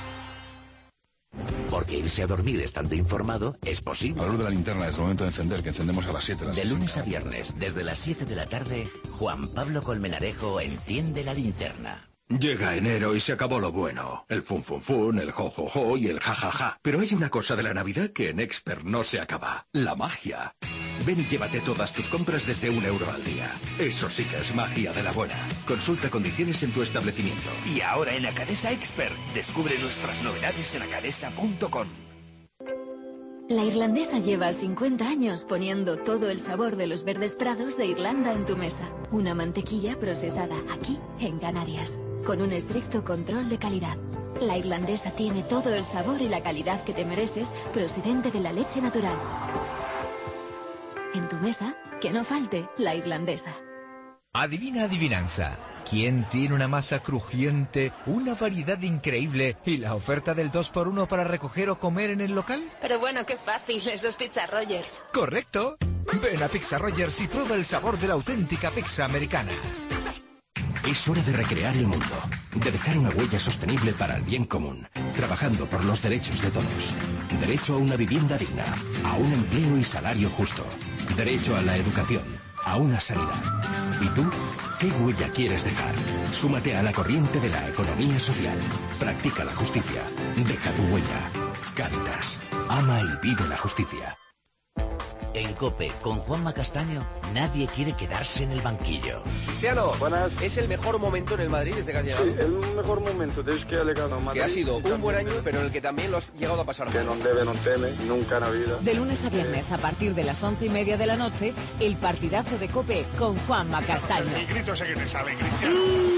Porque irse a dormir estando informado es posible. A la luz de la linterna es el momento de encender, que encendemos a las siete. De lunes a viernes, desde las siete de la tarde, Juan Pablo Colmenarejo enciende la linterna. Llega enero y se acabó lo bueno. El fun fun fun, el jo jo jo y el ja ja ja. Pero hay una cosa de la Navidad que en Expert no se acaba. La magia. Ven y llévate todas tus compras desde un euro al día. Eso sí que es magia de la buena. Consulta condiciones en tu establecimiento. Y ahora en Acadesa Expert, descubre nuestras novedades en acadesa punto com. La Irlandesa lleva cincuenta años poniendo todo el sabor de los verdes prados de Irlanda en tu mesa. Una mantequilla procesada aquí, en Canarias, con un estricto control de calidad. La Irlandesa tiene todo el sabor y la calidad que te mereces, procedente de la leche natural. En tu mesa, que no falte la Irlandesa. Adivina adivinanza. ¿Quién tiene una masa crujiente, una variedad increíble y la oferta del dos por uno para recoger o comer en el local? Pero bueno, qué fácil, eso es Pizza Rogers. ¡Correcto! Ven a Pizza Rogers y prueba el sabor de la auténtica pizza americana. Es hora de recrear el mundo. de dejar una huella sostenible para el bien común, trabajando por los derechos de todos. Derecho a una vivienda digna, a un empleo y salario justo. Derecho a la educación, a una sanidad. ¿Y tú? ¿Qué huella quieres dejar? Súmate a la corriente de la economía social. Practica la justicia. Deja tu huella. Cáritas. Ama y vive la justicia. En COPE, con Juanma Castaño, nadie quiere quedarse en el banquillo. Cristiano, buenas. ¿Es el mejor momento en el Madrid desde que has llegado? Sí, el mejor momento desde que he llegado a Madrid. Que ha sido un buen año, pero en el que también lo has llegado a pasar mal. Que no debe, no teme, nunca en la vida. De lunes a viernes, a partir de las once y media de la noche, el partidazo de COPE con Juanma Castaño. El grito ese que te sale, Cristiano.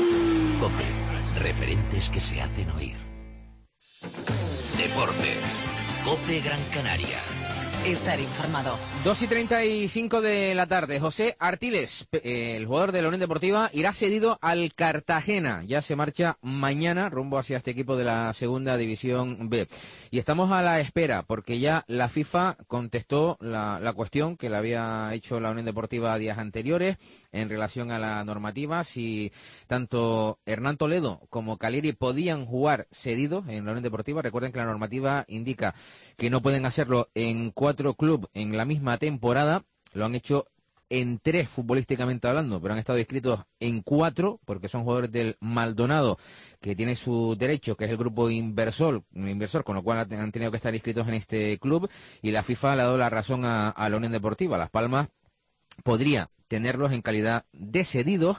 COPE, referentes que se hacen oír. Deportes. COPE Gran Canaria. Estar informado. dos y treinta y cinco de la tarde. José Artiles, el jugador de la Unión Deportiva, irá cedido al Cartagena. Ya se marcha mañana rumbo hacia este equipo de la Segunda División B. Y estamos a la espera, porque ya la FIFA contestó la, la cuestión que le había hecho la Unión Deportiva días anteriores en relación a la normativa, si tanto Hernán Toledo como Caleri podían jugar cedidos en la Unión Deportiva. Recuerden que la normativa indica que no pueden hacerlo en cuatro clubes en la misma temporada. Lo han hecho en tres futbolísticamente hablando, pero han estado inscritos en cuatro porque son jugadores del Maldonado, que tiene su derecho, que es el grupo inversor, inversor con lo cual han tenido que estar inscritos en este club, y la FIFA le ha dado la razón a, a la Unión Deportiva. Las Palmas podría tenerlos en calidad de cedidos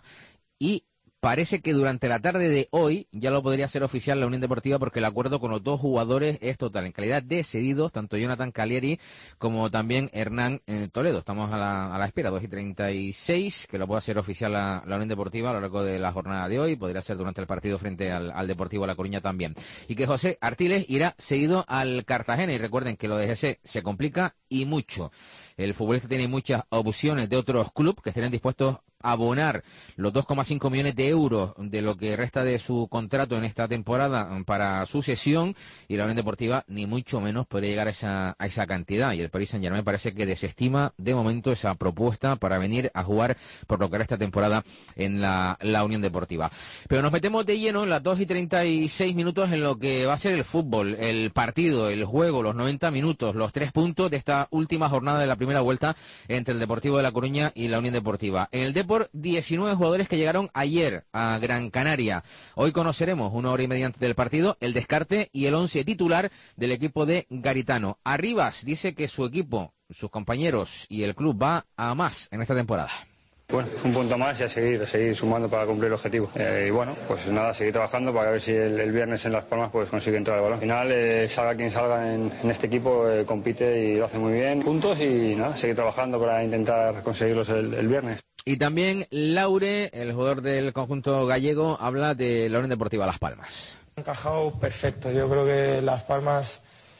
y parece que durante la tarde de hoy ya lo podría hacer oficial la Unión Deportiva, porque el acuerdo con los dos jugadores es total, en calidad de cedidos, tanto Jonathan Caleri como también Hernán eh, Toledo. Estamos a la, a la espera, dos y treinta y seis, que lo pueda hacer oficial la, la Unión Deportiva a lo largo de la jornada de hoy, podría ser durante el partido frente al, al Deportivo La Coruña también. Y que José Artiles irá cedido al Cartagena, y recuerden que lo de G C se complica y mucho. El futbolista tiene muchas opciones de otros clubes que estarían dispuestos a abonar los dos coma cinco millones de euros de lo que resta de su contrato en esta temporada para su cesión, y la Unión Deportiva ni mucho menos puede llegar a esa, a esa cantidad, y el Paris Saint-Germain parece que desestima de momento esa propuesta para venir a jugar por lo que resta temporada en la, la Unión Deportiva. Pero nos metemos de lleno en las dos y treinta y seis minutos en lo que va a ser el fútbol, el partido, el juego, los noventa minutos, los tres puntos de esta última jornada de la primera vuelta entre el Deportivo de La Coruña y la Unión Deportiva. En el Depor, diecinueve jugadores que llegaron ayer a Gran Canaria. Hoy conoceremos, una hora y media antes del partido, el descarte y el once titular del equipo de Garitano. Arribas dice que su equipo, sus compañeros y el club va a más en esta temporada. Bueno, un punto más y a seguir, a seguir sumando para cumplir el objetivo. Eh, y bueno, pues nada, seguir trabajando para ver si el, el viernes en Las Palmas pues consigue entrar al balón. Al final, eh, salga quien salga en, en este equipo, eh, compite y lo hace muy bien. Puntos y nada, seguir trabajando para intentar conseguirlos el, el viernes. Y también Laure, el jugador del conjunto gallego, habla de la Unión Deportiva Las Palmas. Encajado perfecto. Yo creo que Las Palmas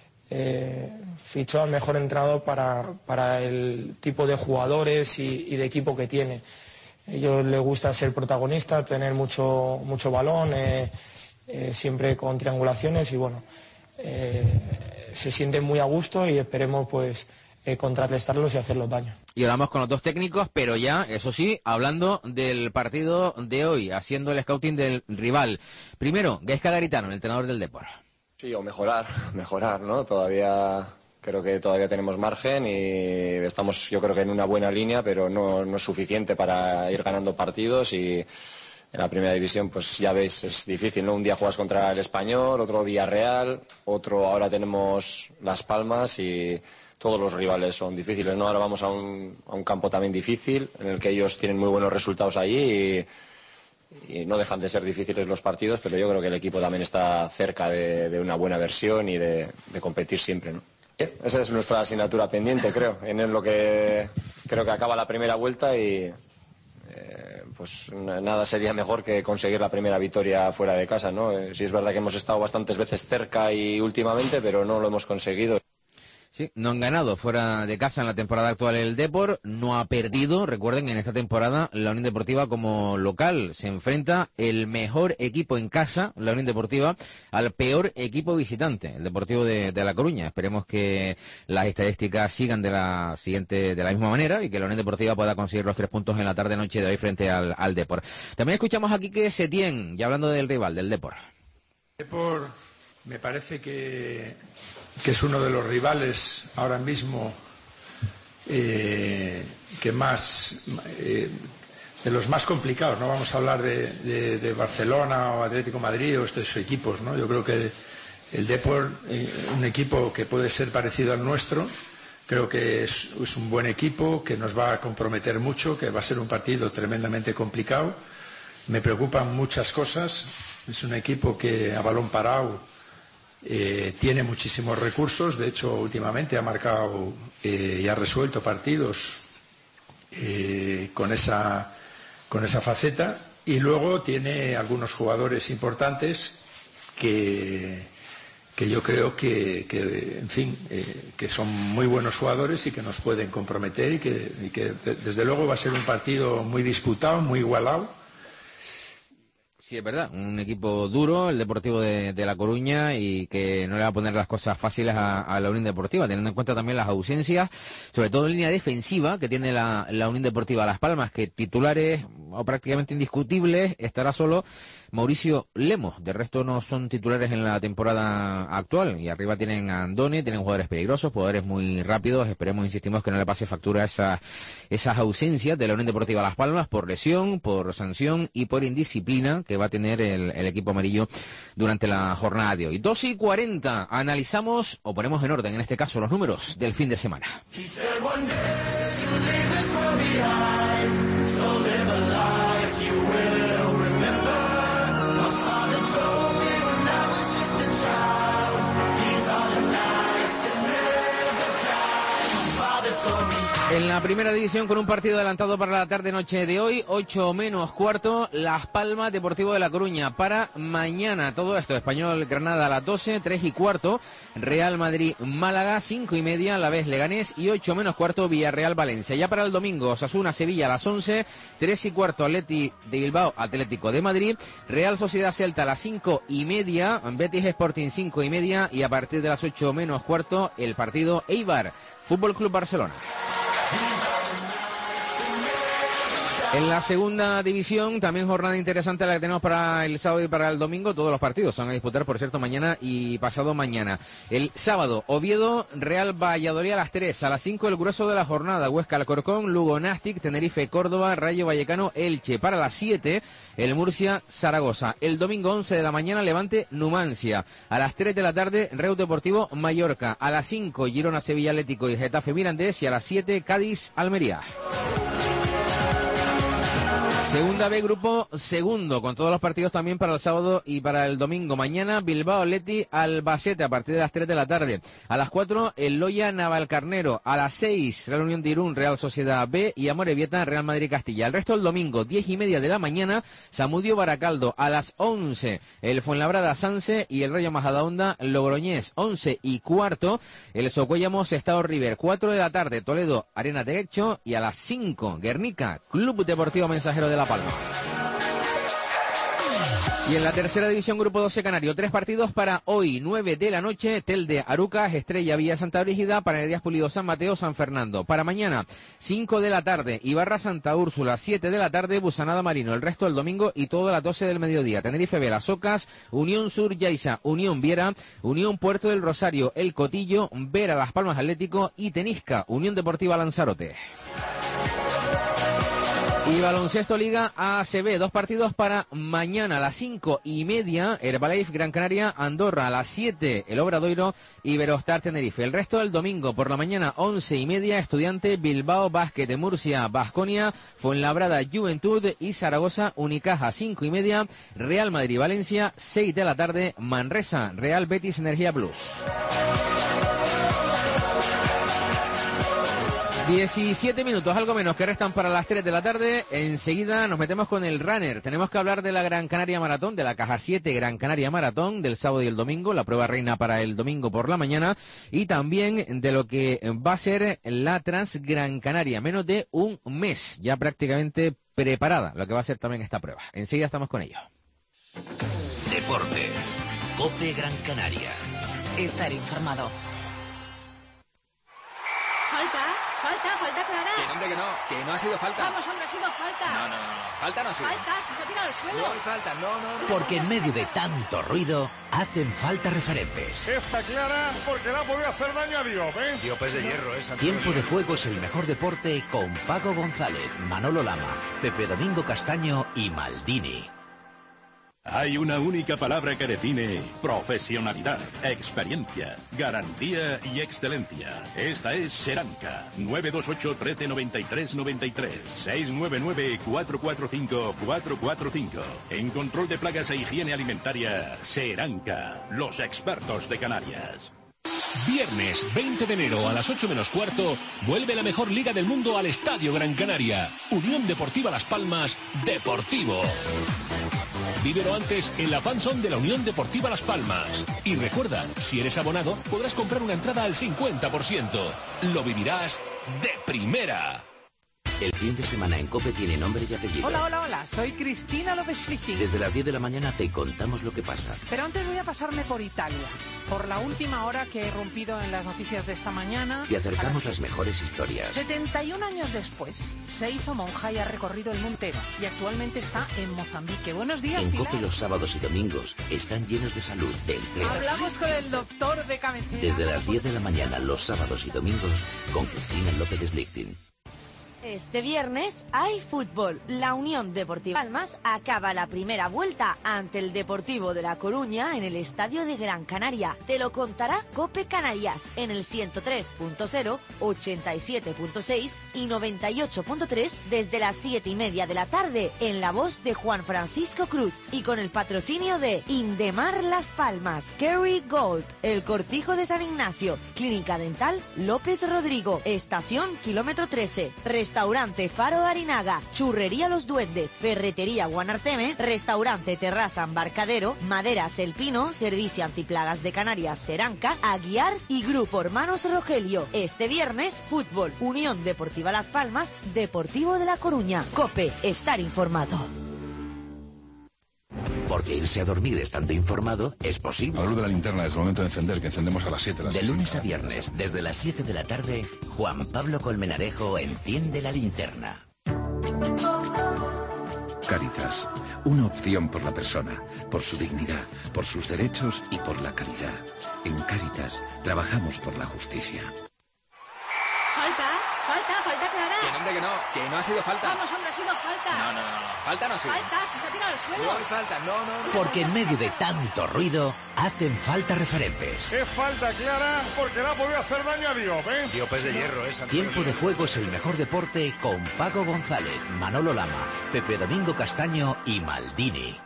eh, fichó al mejor entrenador para, para el tipo de jugadores y, y de equipo que tiene. A ellos les gusta ser protagonistas, tener mucho, mucho balón, eh, eh, siempre con triangulaciones, y bueno, eh, se sienten muy a gusto y esperemos pues eh, contrarrestarlos y hacerlos daño. Y hablamos con los dos técnicos, pero ya, eso sí, hablando del partido de hoy, haciendo el scouting del rival. Primero, Gaizka Garitano, el entrenador del Depor. Sí, o mejorar, mejorar, ¿no? Todavía creo que todavía tenemos margen y estamos, yo creo que en una buena línea, pero no, no es suficiente para ir ganando partidos, y en la primera división, pues ya veis, es difícil, ¿no? Un día juegas contra el Español, otro Villarreal, otro ahora tenemos Las Palmas, y todos los rivales son difíciles, ¿no? Ahora vamos a un, a un campo también difícil, en el que ellos tienen muy buenos resultados allí, y, y no dejan de ser difíciles los partidos, pero yo creo que el equipo también está cerca de, de una buena versión y de, de competir siempre, ¿no? Esa es nuestra asignatura pendiente, creo. En lo que creo que acaba la primera vuelta y eh, pues nada sería mejor que conseguir la primera victoria fuera de casa, ¿no? Eh, sí es verdad que hemos estado bastantes veces cerca y últimamente, pero no lo hemos conseguido. Sí, no han ganado fuera de casa en la temporada actual el Depor, no ha perdido, recuerden, en esta temporada la Unión Deportiva como local se enfrenta el mejor equipo en casa, la Unión Deportiva, al peor equipo visitante, el Deportivo de, de La Coruña. Esperemos que las estadísticas sigan de la siguiente, de la misma manera y que la Unión Deportiva pueda conseguir los tres puntos en la tarde-noche de hoy frente al, al Depor. También escuchamos aquí que Setién, ya hablando del rival, del Depor. Depor me parece que... que es uno de los rivales ahora mismo eh, que más eh, de los más complicados. No vamos a hablar de, de, de Barcelona o Atlético Madrid o estos equipos, ¿no? Yo creo que el Depor, eh, un equipo que puede ser parecido al nuestro, creo que es, es un buen equipo, que nos va a comprometer mucho, que va a ser un partido tremendamente complicado. Me preocupan muchas cosas. Es un equipo que a balón parado Eh, tiene muchísimos recursos, de hecho últimamente ha marcado eh, y ha resuelto partidos eh, con esa, con esa faceta, y luego tiene algunos jugadores importantes que, que yo creo que, que en fin, eh, que son muy buenos jugadores y que nos pueden comprometer y que, y que desde luego va a ser un partido muy disputado, muy igualado. Sí, es verdad, un equipo duro, el Deportivo de, de La Coruña, y que no le va a poner las cosas fáciles a, a la Unión Deportiva, teniendo en cuenta también las ausencias, sobre todo en línea defensiva, que tiene la, la Unión Deportiva Las Palmas, que titulares o prácticamente indiscutibles estará solo Mauricio Lemos. De resto no son titulares en la temporada actual, y arriba tienen a Andone, tienen jugadores peligrosos, jugadores muy rápidos. Esperemos, insistimos, que no le pase factura a esa, esas ausencias de la Unión Deportiva Las Palmas por lesión, por sanción y por indisciplina que va a tener el, el equipo amarillo durante la jornada de hoy. dos y cuarenta, analizamos o ponemos en orden, en este caso, los números del fin de semana. En la primera división, con un partido adelantado para la tarde-noche de hoy, ocho menos cuarto, Las Palmas, Deportivo de La Coruña. Para mañana, todo esto, Español Granada a las doce, tres y cuarto, Real Madrid Málaga, cinco y media, La Vez Leganés, y ocho menos cuarto, Villarreal Valencia. Ya para el domingo, Osasuna Sevilla a las once, tres y cuarto, Atleti de Bilbao, Atlético de Madrid, Real Sociedad Celta a las cinco y media, Betis Sporting cinco y media, y a partir de las ocho menos cuarto, el partido Eibar, Fútbol Club Barcelona. En la segunda división, también jornada interesante la que tenemos para el sábado y para el domingo. Todos los partidos se van a disputar, por cierto, mañana y pasado mañana. El sábado, Oviedo, Real Valladolid a las tres. A las cinco, el grueso de la jornada, Huesca Alcorcón, Lugo Nastic, Tenerife Córdoba, Rayo Vallecano Elche. Para las siete, el Murcia Zaragoza. El domingo, once de la mañana, Levante Numancia. A las tres de la tarde, Reus Deportivo Mallorca. A las cinco, Girona Sevilla Atlético y Getafe Mirandés. Y a las siete, Cádiz Almería. Segunda B, grupo segundo, con todos los partidos también para el sábado y para el domingo. Mañana, Bilbao Athletic Albacete a partir de las tres de la tarde. A las cuatro, el Loya Navalcarnero. A las seis, Real Unión de Irún, Real Sociedad B, y Amorebieta, Real Madrid Castilla. El resto el domingo, diez y media de la mañana, Zamudio Baracaldo. A las once, el Fuenlabrada Sanse y el Rayo Majadahonda Logroñés. Once y cuarto, el Socuéllamos Estado River. Cuatro de la tarde, Toledo Arena de Guecho, y a las cinco, Guernica Club Deportivo Mensajero de La Palma. Y en la tercera división, grupo doce canario, tres partidos para hoy, nueve de la noche, Telde Arucas, Estrella Villa Santa Brígida, Panaderias Pulido San Mateo, San Fernando. Para mañana, cinco de la tarde, Ibarra Santa Úrsula, siete de la tarde, Busanada Marino. El resto el domingo y todo a las doce del mediodía. Tenerife Vela, Socas, Unión Sur Yaiza, Unión Viera, Unión Puerto del Rosario, El Cotillo, Vera Las Palmas Atlético y Tenisca, Unión Deportiva Lanzarote. Y baloncesto Liga A C B, dos partidos para mañana a las cinco y media, Herbalife Gran Canaria, Andorra a las siete, el Obradoiro y Iberostar Tenerife. El resto del domingo por la mañana, once y media, Estudiante Bilbao Basket de Murcia, Baskonia, Fuenlabrada Juventud y Zaragoza Unicaja, cinco y media, Real Madrid Valencia, seis de la tarde, Manresa Real Betis Energía Plus. diecisiete minutos, algo menos, que restan para las tres de la tarde. Enseguida nos metemos con el runner. Tenemos que hablar de la Gran Canaria Maratón, de la Caja siete Gran Canaria Maratón, del sábado y el domingo, la prueba reina para el domingo por la mañana, y también de lo que va a ser la Trans Gran Canaria. Menos de un mes, ya prácticamente preparada lo que va a ser también esta prueba. Enseguida estamos con ello. Deportes. COPE Gran Canaria. Estar informado. Falta, falta, falta clara. Que hombre, que no, que no ha sido falta. Vamos, hombre, ha sido falta. No, no, no, no. Falta no ha sido. Falta, si se ha tirado al suelo. No hay falta, no, no, no. Porque en medio de tanto ruido, hacen falta referentes. Esa clara porque la podía hacer daño a Diop, ¿eh? Diop es de hierro, ¿eh? Tiempo de juego es el mejor deporte con Paco González, Manolo Lama, Pepe Domingo Castaño y Maldini. Hay una única palabra que define profesionalidad, experiencia, garantía y excelencia. Esta es Seranca. nueve dos ocho, uno tres, nueve tres, nueve tres. seis nueve nueve, cuatro cuatro cinco, cuatro cuatro cinco. En control de plagas e higiene alimentaria, Seranca. Los expertos de Canarias. Viernes veinte de enero a las ocho menos cuarto, vuelve la mejor liga del mundo al Estadio Gran Canaria. Unión Deportiva Las Palmas, Deportivo. Vívelo antes en la fanzone de la Unión Deportiva Las Palmas. Y recuerda, si eres abonado, podrás comprar una entrada al cincuenta por ciento. Lo vivirás de primera. El fin de semana en COPE tiene nombre y apellido. Hola, hola, hola, soy Cristina López Schlichting. Desde las diez de la mañana te contamos lo que pasa. Pero antes voy a pasarme por Italia, por la última hora que he rompido en las noticias de esta mañana. Y acercamos las mejores historias. setenta y un años después, se hizo monja y ha recorrido el mundo entero. Y actualmente está en Mozambique. Buenos días, En Pilar. COPE los sábados y domingos están llenos de salud, de empleo. Hablamos con el doctor de cabecera. Desde las diez de la mañana los sábados y domingos con Cristina López Schlichting. Este viernes hay fútbol. La Unión Deportiva Palmas acaba la primera vuelta ante el Deportivo de La Coruña en el Estadio de Gran Canaria. Te lo contará COPE Canarias en el ciento tres punto cero, ochenta y siete punto seis y noventa y ocho punto tres desde las siete y media de la tarde en la voz de Juan Francisco Cruz y con el patrocinio de Indemar Las Palmas, Kerry Gold, El Cortijo de San Ignacio, Clínica Dental López Rodrigo, Estación Kilómetro trece, Restaurante Faro Arinaga, Churrería Los Duendes, Ferretería Guanarteme, Restaurante Terraza Embarcadero, Maderas El Pino, Servicio Antiplagas de Canarias Seranca, Aguiar y Grupo Hermanos Rogelio. Este viernes, fútbol, Unión Deportiva Las Palmas, Deportivo de La Coruña. COPE, estar informado. Porque irse a dormir estando informado es posible. A la luz de la linterna es el momento de encender, que encendemos a las siete. De lunes a viernes, desde las siete de la tarde, Juan Pablo Colmenarejo enciende la linterna. Cáritas, una opción por la persona, por su dignidad, por sus derechos y por la calidad. En Cáritas trabajamos por la justicia. Falta, falta, falta clara. Que hombre, que no, que no ha sido falta. Vamos, hombre, ha sido falta. No, no, no, no. Falta no ha sido. Falta, si se ha tirado al suelo. No hay falta, no, no, no. Porque en medio de tanto ruido, hacen falta referentes. Es falta clara porque la podía hacer daño a Diop, ¿eh? Diop es de hierro, ¿eh? Tiempo de juego es el mejor deporte con Paco González, Manolo Lama, Pepe Domingo Castaño y Maldini.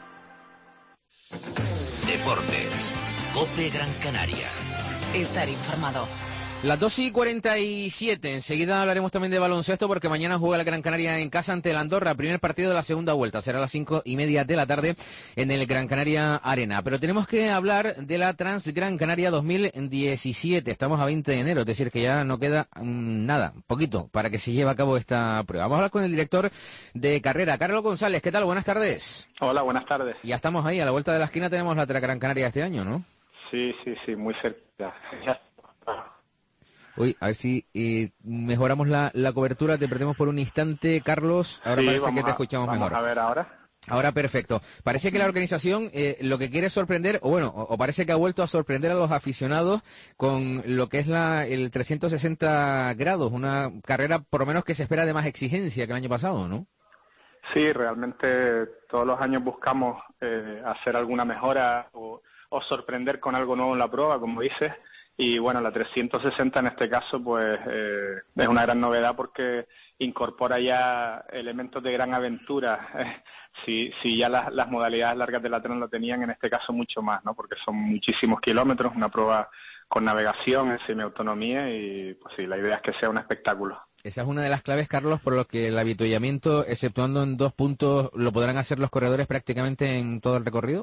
Deportes. COPE Gran Canaria. Estar informado. Las dos y cuarenta y siete, enseguida hablaremos también de baloncesto porque mañana juega el Gran Canaria en casa ante el Andorra, primer partido de la segunda vuelta, será a las cinco y media de la tarde en el Gran Canaria Arena. Pero tenemos que hablar de la Trans Gran Canaria dos mil diecisiete, estamos a veinte de enero, es decir que ya no queda mmm, nada, poquito para que se lleve a cabo esta prueba. Vamos a hablar con el director de carrera, Carlos González, ¿qué tal? Buenas tardes. Hola, buenas tardes. Ya estamos ahí, a la vuelta de la esquina tenemos la Gran Canaria este año, ¿no? Sí, sí, sí, muy cerca. Ya. Uy, a ver si eh, mejoramos la, la cobertura, te perdemos por un instante, Carlos. Ahora Sí, parece que te a, escuchamos vamos mejor. A ver ahora. Ahora perfecto. Parece que la organización eh, lo que quiere es sorprender, o bueno, o, o parece que ha vuelto a sorprender a los aficionados con lo que es la el trescientos sesenta grados, una carrera por lo menos que se espera de más exigencia que el año pasado, ¿no? Sí, realmente todos los años buscamos eh, hacer alguna mejora o, o sorprender con algo nuevo en la prueba, como dices. Y bueno, la trescientos sesenta en este caso pues eh, es una gran novedad porque incorpora ya elementos de gran aventura. Eh, si, si ya las, las modalidades largas de la Trans lo tenían, en este caso mucho más, ¿no? Porque son muchísimos kilómetros, una prueba con navegación, en semiautonomía y pues sí, la idea es que sea un espectáculo. Esa es una de las claves, Carlos, por lo que el avituallamiento, exceptuando en dos puntos, ¿lo podrán hacer los corredores prácticamente en todo el recorrido?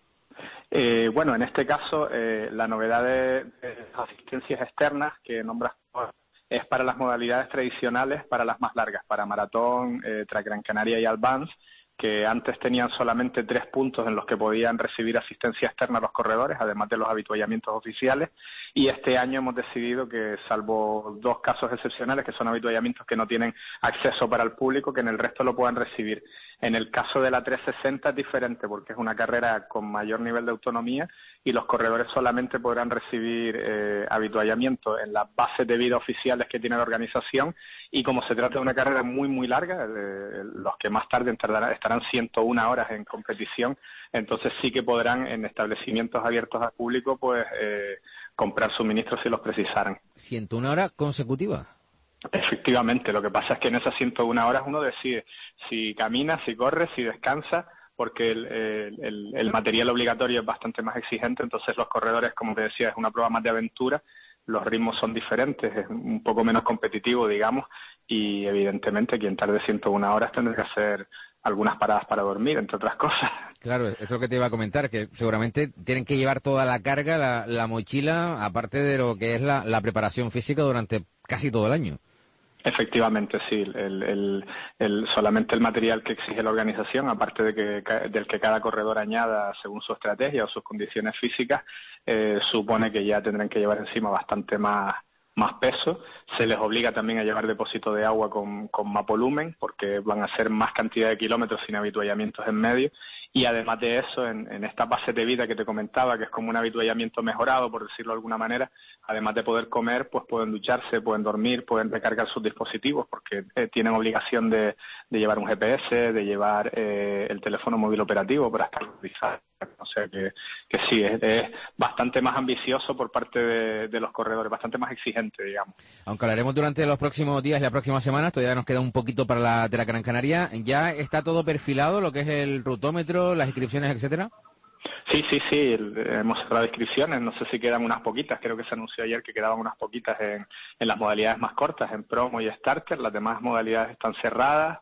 Eh, bueno, en este caso, eh, la novedad de, de asistencias externas que nombras es para las modalidades tradicionales, para las más largas, para maratón, eh, Track Gran Canaria y Advance, que antes tenían solamente tres puntos en los que podían recibir asistencia externa los corredores, además de los avituallamientos oficiales, y este año hemos decidido que, salvo dos casos excepcionales, que son avituallamientos que no tienen acceso para el público, que en el resto lo puedan recibir. En el caso de la trescientos sesenta es diferente, porque es una carrera con mayor nivel de autonomía y los corredores solamente podrán recibir eh, avituallamiento en las bases de vida oficiales que tiene la organización, y como se trata de una carrera muy, muy larga, eh, los que más tarde tardarán, estarán ciento una horas en competición, entonces sí que podrán en establecimientos abiertos al público pues eh, comprar suministros si los precisaran. ¿ciento una horas consecutivas? Efectivamente, lo que pasa es que en esas ciento una horas uno decide si camina, si corre, si descansa, porque el, el, el material obligatorio es bastante más exigente, entonces los corredores, como te decía, es una prueba más de aventura, los ritmos son diferentes, es un poco menos competitivo, digamos, y evidentemente quien tarde ciento una horas tendrá que hacer algunas paradas para dormir, entre otras cosas. Claro, eso es lo que te iba a comentar, que seguramente tienen que llevar toda la carga, la, la mochila, aparte de lo que es la, la preparación física durante casi todo el año. Efectivamente, sí. El, el, el, solamente el material que exige la organización, aparte de que, del que cada corredor añada según su estrategia o sus condiciones físicas, eh, supone que ya tendrán que llevar encima bastante más, más peso. Se les obliga también a llevar depósito de agua con, con más volumen, porque van a hacer más cantidad de kilómetros sin avituallamientos en medio. Y además de eso, en, en esta base de vida que te comentaba, que es como un avituallamiento mejorado, por decirlo de alguna manera, además de poder comer, pues pueden ducharse, pueden dormir, pueden recargar sus dispositivos, porque eh, tienen obligación de, de llevar un G P S, de llevar eh, el teléfono móvil operativo para estar utilizado. O sea que, que sí, es, es bastante más ambicioso por parte de, de los corredores, bastante más exigente, digamos. Aunque hablaremos durante los próximos días y las próximas semanas, todavía nos queda un poquito para la de la Gran Canaria. ¿Ya está todo perfilado, lo que es el rutómetro, las inscripciones, etcétera? Sí, sí, sí, el, hemos cerrado inscripciones, no sé si quedan unas poquitas, creo que se anunció ayer que quedaban unas poquitas en, en las modalidades más cortas, en promo y starter, las demás modalidades están cerradas.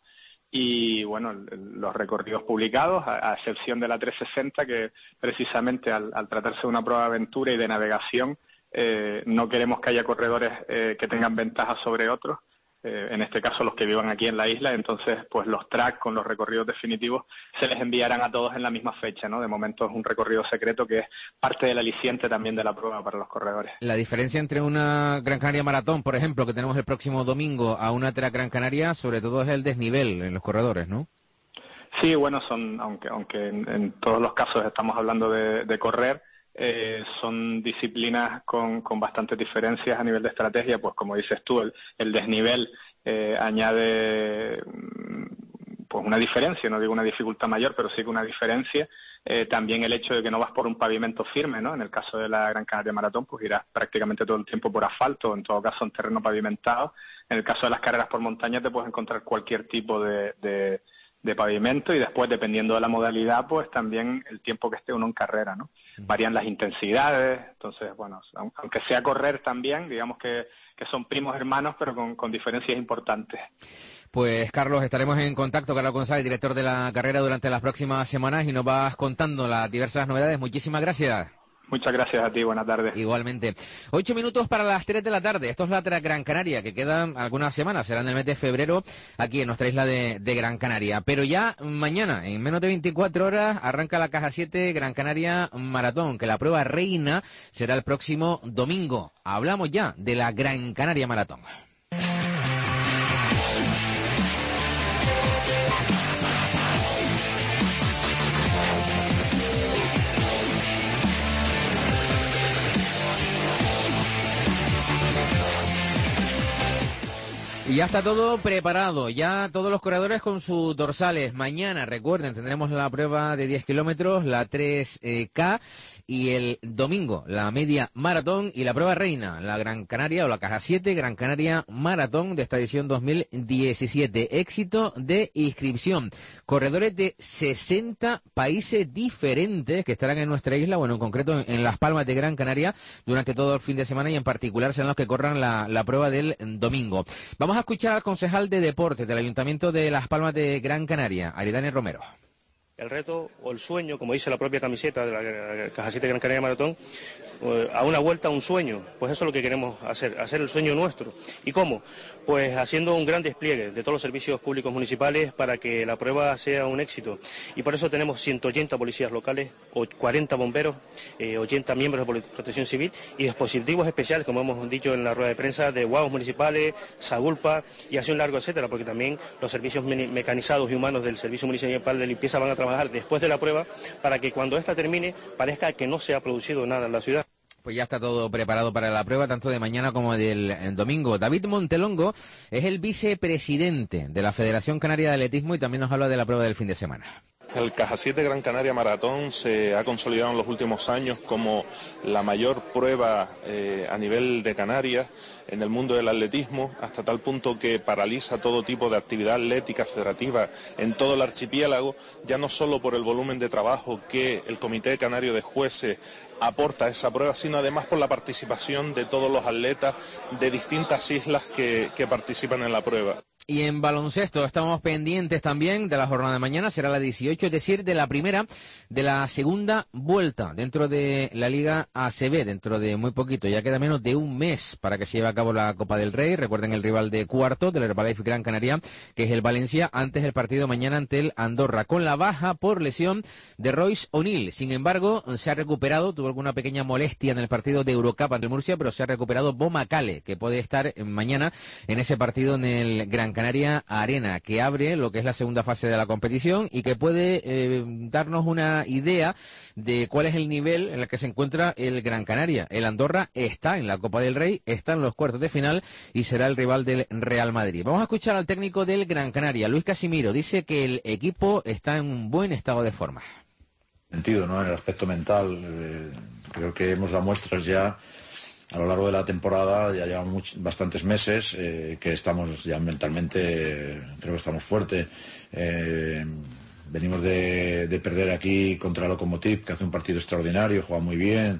Y bueno, los recorridos publicados, a, a excepción de la trescientos sesenta, que precisamente al, al tratarse de una prueba de aventura y de navegación, eh, no queremos que haya corredores eh, que tengan ventajas sobre otros, eh, en este caso los que vivan aquí en la isla, entonces pues los tracks con los recorridos definitivos se les enviarán a todos en la misma fecha, ¿no? De momento es un recorrido secreto que es parte del aliciente también de la prueba para los corredores. La diferencia entre una Gran Canaria Maratón, por ejemplo, que tenemos el próximo domingo, a una Track Gran Canaria, sobre todo es el desnivel en los corredores, ¿no? Sí, bueno, son, aunque aunque en, en todos los casos estamos hablando de, de correr, Eh, son disciplinas con, con bastantes diferencias a nivel de estrategia, pues como dices tú, el, el desnivel eh, añade pues una diferencia, no digo una dificultad mayor, pero sí que una diferencia. Eh, también el hecho de que no vas por un pavimento firme, ¿no? En el caso de la Gran Canaria Maratón, pues irás prácticamente todo el tiempo por asfalto, en todo caso en terreno pavimentado. En el caso de las carreras por montaña te puedes encontrar cualquier tipo de, de de pavimento, y después, dependiendo de la modalidad, pues también el tiempo que esté uno en carrera, ¿no? Varían las intensidades, entonces, bueno, aunque sea correr también, digamos que, que son primos hermanos, pero con, con diferencias importantes. Pues, Carlos, estaremos en contacto, Carlos González, director de la carrera, durante las próximas semanas, y nos vas contando las diversas novedades. Muchísimas gracias. Muchas gracias a ti, buenas tardes. Igualmente. Ocho minutos para las tres de la tarde. Esto es la Gran Canaria, que quedan algunas semanas, será en el mes de febrero, aquí en nuestra isla de, de Gran Canaria. Pero ya mañana, en menos de veinticuatro horas, arranca la caja siete Gran Canaria Maratón, que la prueba reina será el próximo domingo. Hablamos ya de la Gran Canaria Maratón. Y ya está todo preparado, ya todos los corredores con sus dorsales. Mañana, recuerden, tendremos la prueba de diez kilómetros, la tres K, y el domingo la media maratón y la prueba reina, la Gran Canaria o la caja siete Gran Canaria Maratón de esta edición dos mil diecisiete. Éxito de inscripción. Corredores de sesenta países diferentes que estarán en nuestra isla, bueno, en concreto en Las Palmas de Gran Canaria, durante todo el fin de semana, y en particular serán los que corran la, la prueba del domingo. Vamos a escuchar al concejal de Deportes del Ayuntamiento de Las Palmas de Gran Canaria, Aridane Romero. El reto o el sueño, como dice la propia camiseta de la Caja siete Gran Canaria Maratón, a una vuelta a un sueño, pues eso es lo que queremos hacer, hacer el sueño nuestro. ¿Y cómo? Pues haciendo un gran despliegue de todos los servicios públicos municipales para que la prueba sea un éxito. Y por eso tenemos ciento ochenta policías locales, cuarenta bomberos, eh, ochenta miembros de protección civil y dispositivos especiales, como hemos dicho en la rueda de prensa, de guaguas municipales, Sagulpa y así un largo etcétera, porque también los servicios me mecanizados y humanos del Servicio Municipal de Limpieza van a trabajar después de la prueba para que cuando esta termine parezca que no se ha producido nada en la ciudad. Pues ya está todo preparado para la prueba, tanto de mañana como del domingo. David Montelongo es el vicepresidente de la Federación Canaria de Atletismo y también nos habla de la prueba del fin de semana. El Caja siete Gran Canaria Maratón se ha consolidado en los últimos años como la mayor prueba eh, a nivel de Canarias en el mundo del atletismo, hasta tal punto que paraliza todo tipo de actividad atlética federativa en todo el archipiélago, ya no solo por el volumen de trabajo que el Comité Canario de Jueces aporta a esa prueba, sino además por la participación de todos los atletas de distintas islas que, que participan en la prueba. Y en baloncesto estamos pendientes también de la jornada de mañana, será la dieciocho, es decir, de la primera de la segunda vuelta dentro de la Liga A C B, dentro de muy poquito, ya queda menos de un mes para que se lleve a cabo la Copa del Rey. Recuerden el rival de cuarto del Herbalife Gran Canaria, que es el Valencia, antes del partido mañana ante el Andorra, con la baja por lesión de Royce O'Neill. Sin embargo, se ha recuperado, tuvo alguna pequeña molestia en el partido de Eurocup ante el Murcia, pero se ha recuperado Bo Macale, que puede estar mañana en ese partido en el Gran Canaria Arena, que abre lo que es la segunda fase de la competición y que puede eh, darnos una idea de cuál es el nivel en el que se encuentra el Gran Canaria. El Andorra está en la Copa del Rey, está en los cuartos de final y será el rival del Real Madrid. Vamos a escuchar al técnico del Gran Canaria, Luis Casimiro. Dice que el equipo está en un buen estado de forma. Sentido, ¿no? En el aspecto mental, eh, creo que hemos dado muestras ya a lo largo de la temporada, ya llevan much, bastantes meses eh, que estamos ya mentalmente, eh, creo que estamos fuertes. Eh, venimos de, de perder aquí contra el Lokomotiv, que hace un partido extraordinario, juega muy bien,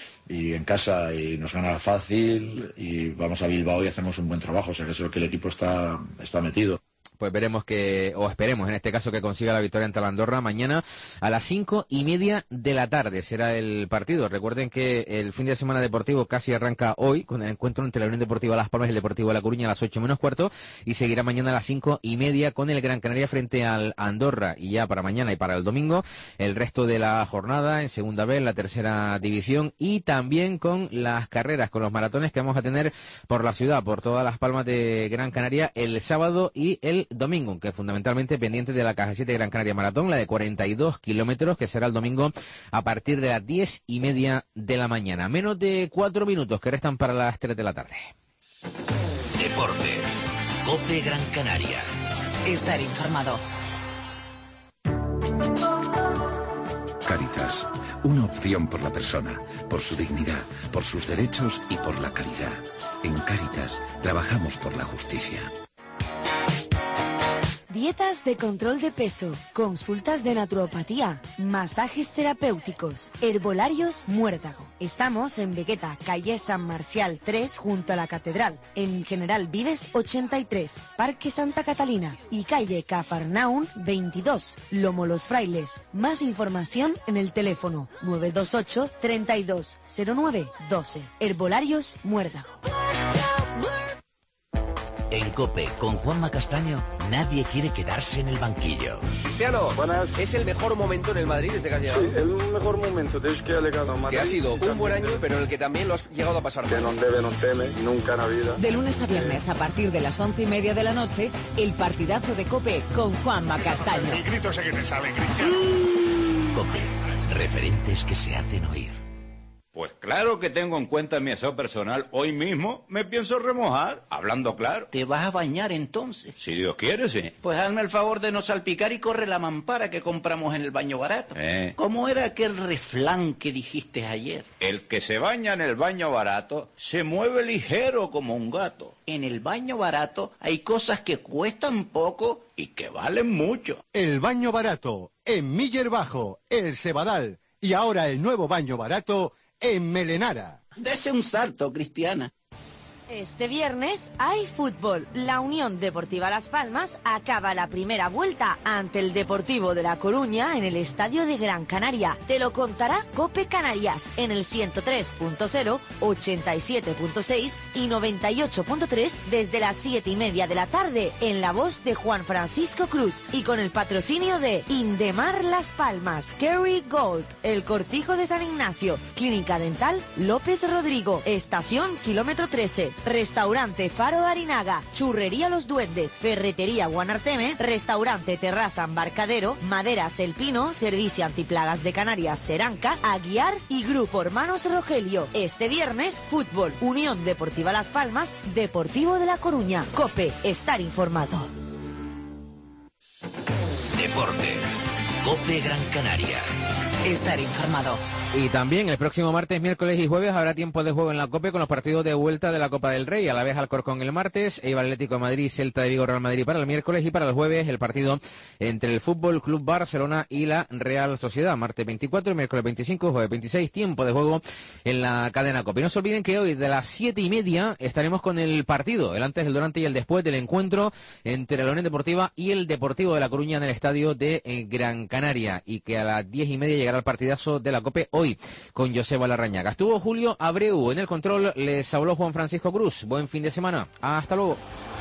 y en casa y nos gana fácil, y vamos a Bilbao y hacemos un buen trabajo, o sea que eso es que el equipo está, está metido. Pues veremos que, o esperemos en este caso, que consiga la victoria ante la Andorra mañana a las cinco y media de la tarde será el partido. Recuerden que el fin de semana deportivo casi arranca hoy con el encuentro entre la Unión Deportiva Las Palmas y el Deportivo de La Coruña a las ocho menos cuarto y seguirá mañana a las cinco y media con el Gran Canaria frente al Andorra. Y ya para mañana y para el domingo el resto de la jornada en segunda B, en la tercera división, y también con las carreras, con los maratones que vamos a tener por la ciudad, por todas Las Palmas de Gran Canaria el sábado y el domingo, aunque fundamentalmente pendiente de la Caja siete Gran Canaria Maratón, la de cuarenta y dos kilómetros, que será el domingo a partir de las diez y media de la mañana. Menos de cuatro minutos que restan para las tres de la tarde. Deportes, COPE Gran Canaria. Estar informado. Cáritas, una opción por la persona, por su dignidad, por sus derechos y por la calidad. En Cáritas trabajamos por la justicia. Dietas de control de peso, consultas de naturopatía, masajes terapéuticos, herbolarios Muérdago. Estamos en Vegueta, calle San Marcial tres, junto a la Catedral, en General Vives ochenta y tres, Parque Santa Catalina y calle Cafarnaún veintidós, Lomo Los Frailes. Más información en el teléfono nueve dos ocho, treinta y dos, cero nueve, doce. Herbolarios Muérdago. En COPE, con Juanma Castaño, nadie quiere quedarse en el banquillo. Cristiano, buenas. ¿Es el mejor momento en el Madrid desde que has llegado? Sí, el mejor momento desde que ha llegado a Madrid. Que ha sido un buen año, pero en el que también lo has llegado a pasar. Que no debe, no teme, nunca en la vida. De lunes a viernes, a partir de las once y media de la noche, el partidazo de COPE con Juanma Castaño. El grito ese que te sale, Cristiano. COPE, referentes que se hacen oír. Pues claro que tengo en cuenta mi aseo personal. Hoy mismo me pienso remojar, hablando claro. ¿Te vas a bañar entonces? Si Dios quiere, sí. Pues hazme el favor de no salpicar y corre la mampara que compramos en el baño barato. Eh. ¿Cómo era aquel refrán que dijiste ayer? El que se baña en el baño barato se mueve ligero como un gato. En el baño barato hay cosas que cuestan poco y que valen mucho. El baño barato, en Miller Bajo, El Cebadal. Y ahora el nuevo baño barato en Melenara. Dese un salto, Cristiana. Este viernes hay fútbol. La Unión Deportiva Las Palmas acaba la primera vuelta ante el Deportivo de La Coruña en el estadio de Gran Canaria. Te lo contará COPE Canarias en el ciento tres punto cero, ochenta y siete punto seis y noventa y ocho punto tres desde las siete y media de la tarde en la voz de Juan Francisco Cruz y con el patrocinio de Indemar Las Palmas, Kerry Gold, El Cortijo de San Ignacio, Clínica Dental López Rodrigo, Estación Kilómetro trece, Restaurante Faro Arinaga, Churrería Los Duendes, Ferretería Guanarteme, Restaurante Terraza Embarcadero, Maderas El Pino, Servicio Antiplagas de Canarias Seranca, Aguiar y Grupo Hermanos Rogelio. Este viernes, fútbol, Unión Deportiva Las Palmas, Deportivo de La Coruña. COPE, estar informado. Deportes. COPE Gran Canaria. Estar informado. Y también el próximo martes, miércoles y jueves habrá tiempo de juego en la COPE con los partidos de vuelta de la Copa del Rey. A la vez Alcorcón el martes, Eibar Atlético de Madrid, Celta de Vigo, Real Madrid para el miércoles y para el jueves el partido entre el Fútbol Club Barcelona y la Real Sociedad. Martes veinticuatro, miércoles veinticinco, jueves veintiséis, tiempo de juego en la cadena COPE. Y no se olviden que hoy de las siete y media estaremos con el partido, el antes, el durante y el después del encuentro entre la Unión Deportiva y el Deportivo de La Coruña en el estadio de eh, Gran Canaria, y que a las diez y media llegará el partidazo de la COPE hoy con Joseba Larrañaga. Estuvo Julio Abreu en el control, les habló Juan Francisco Cruz. Buen fin de semana. Hasta luego.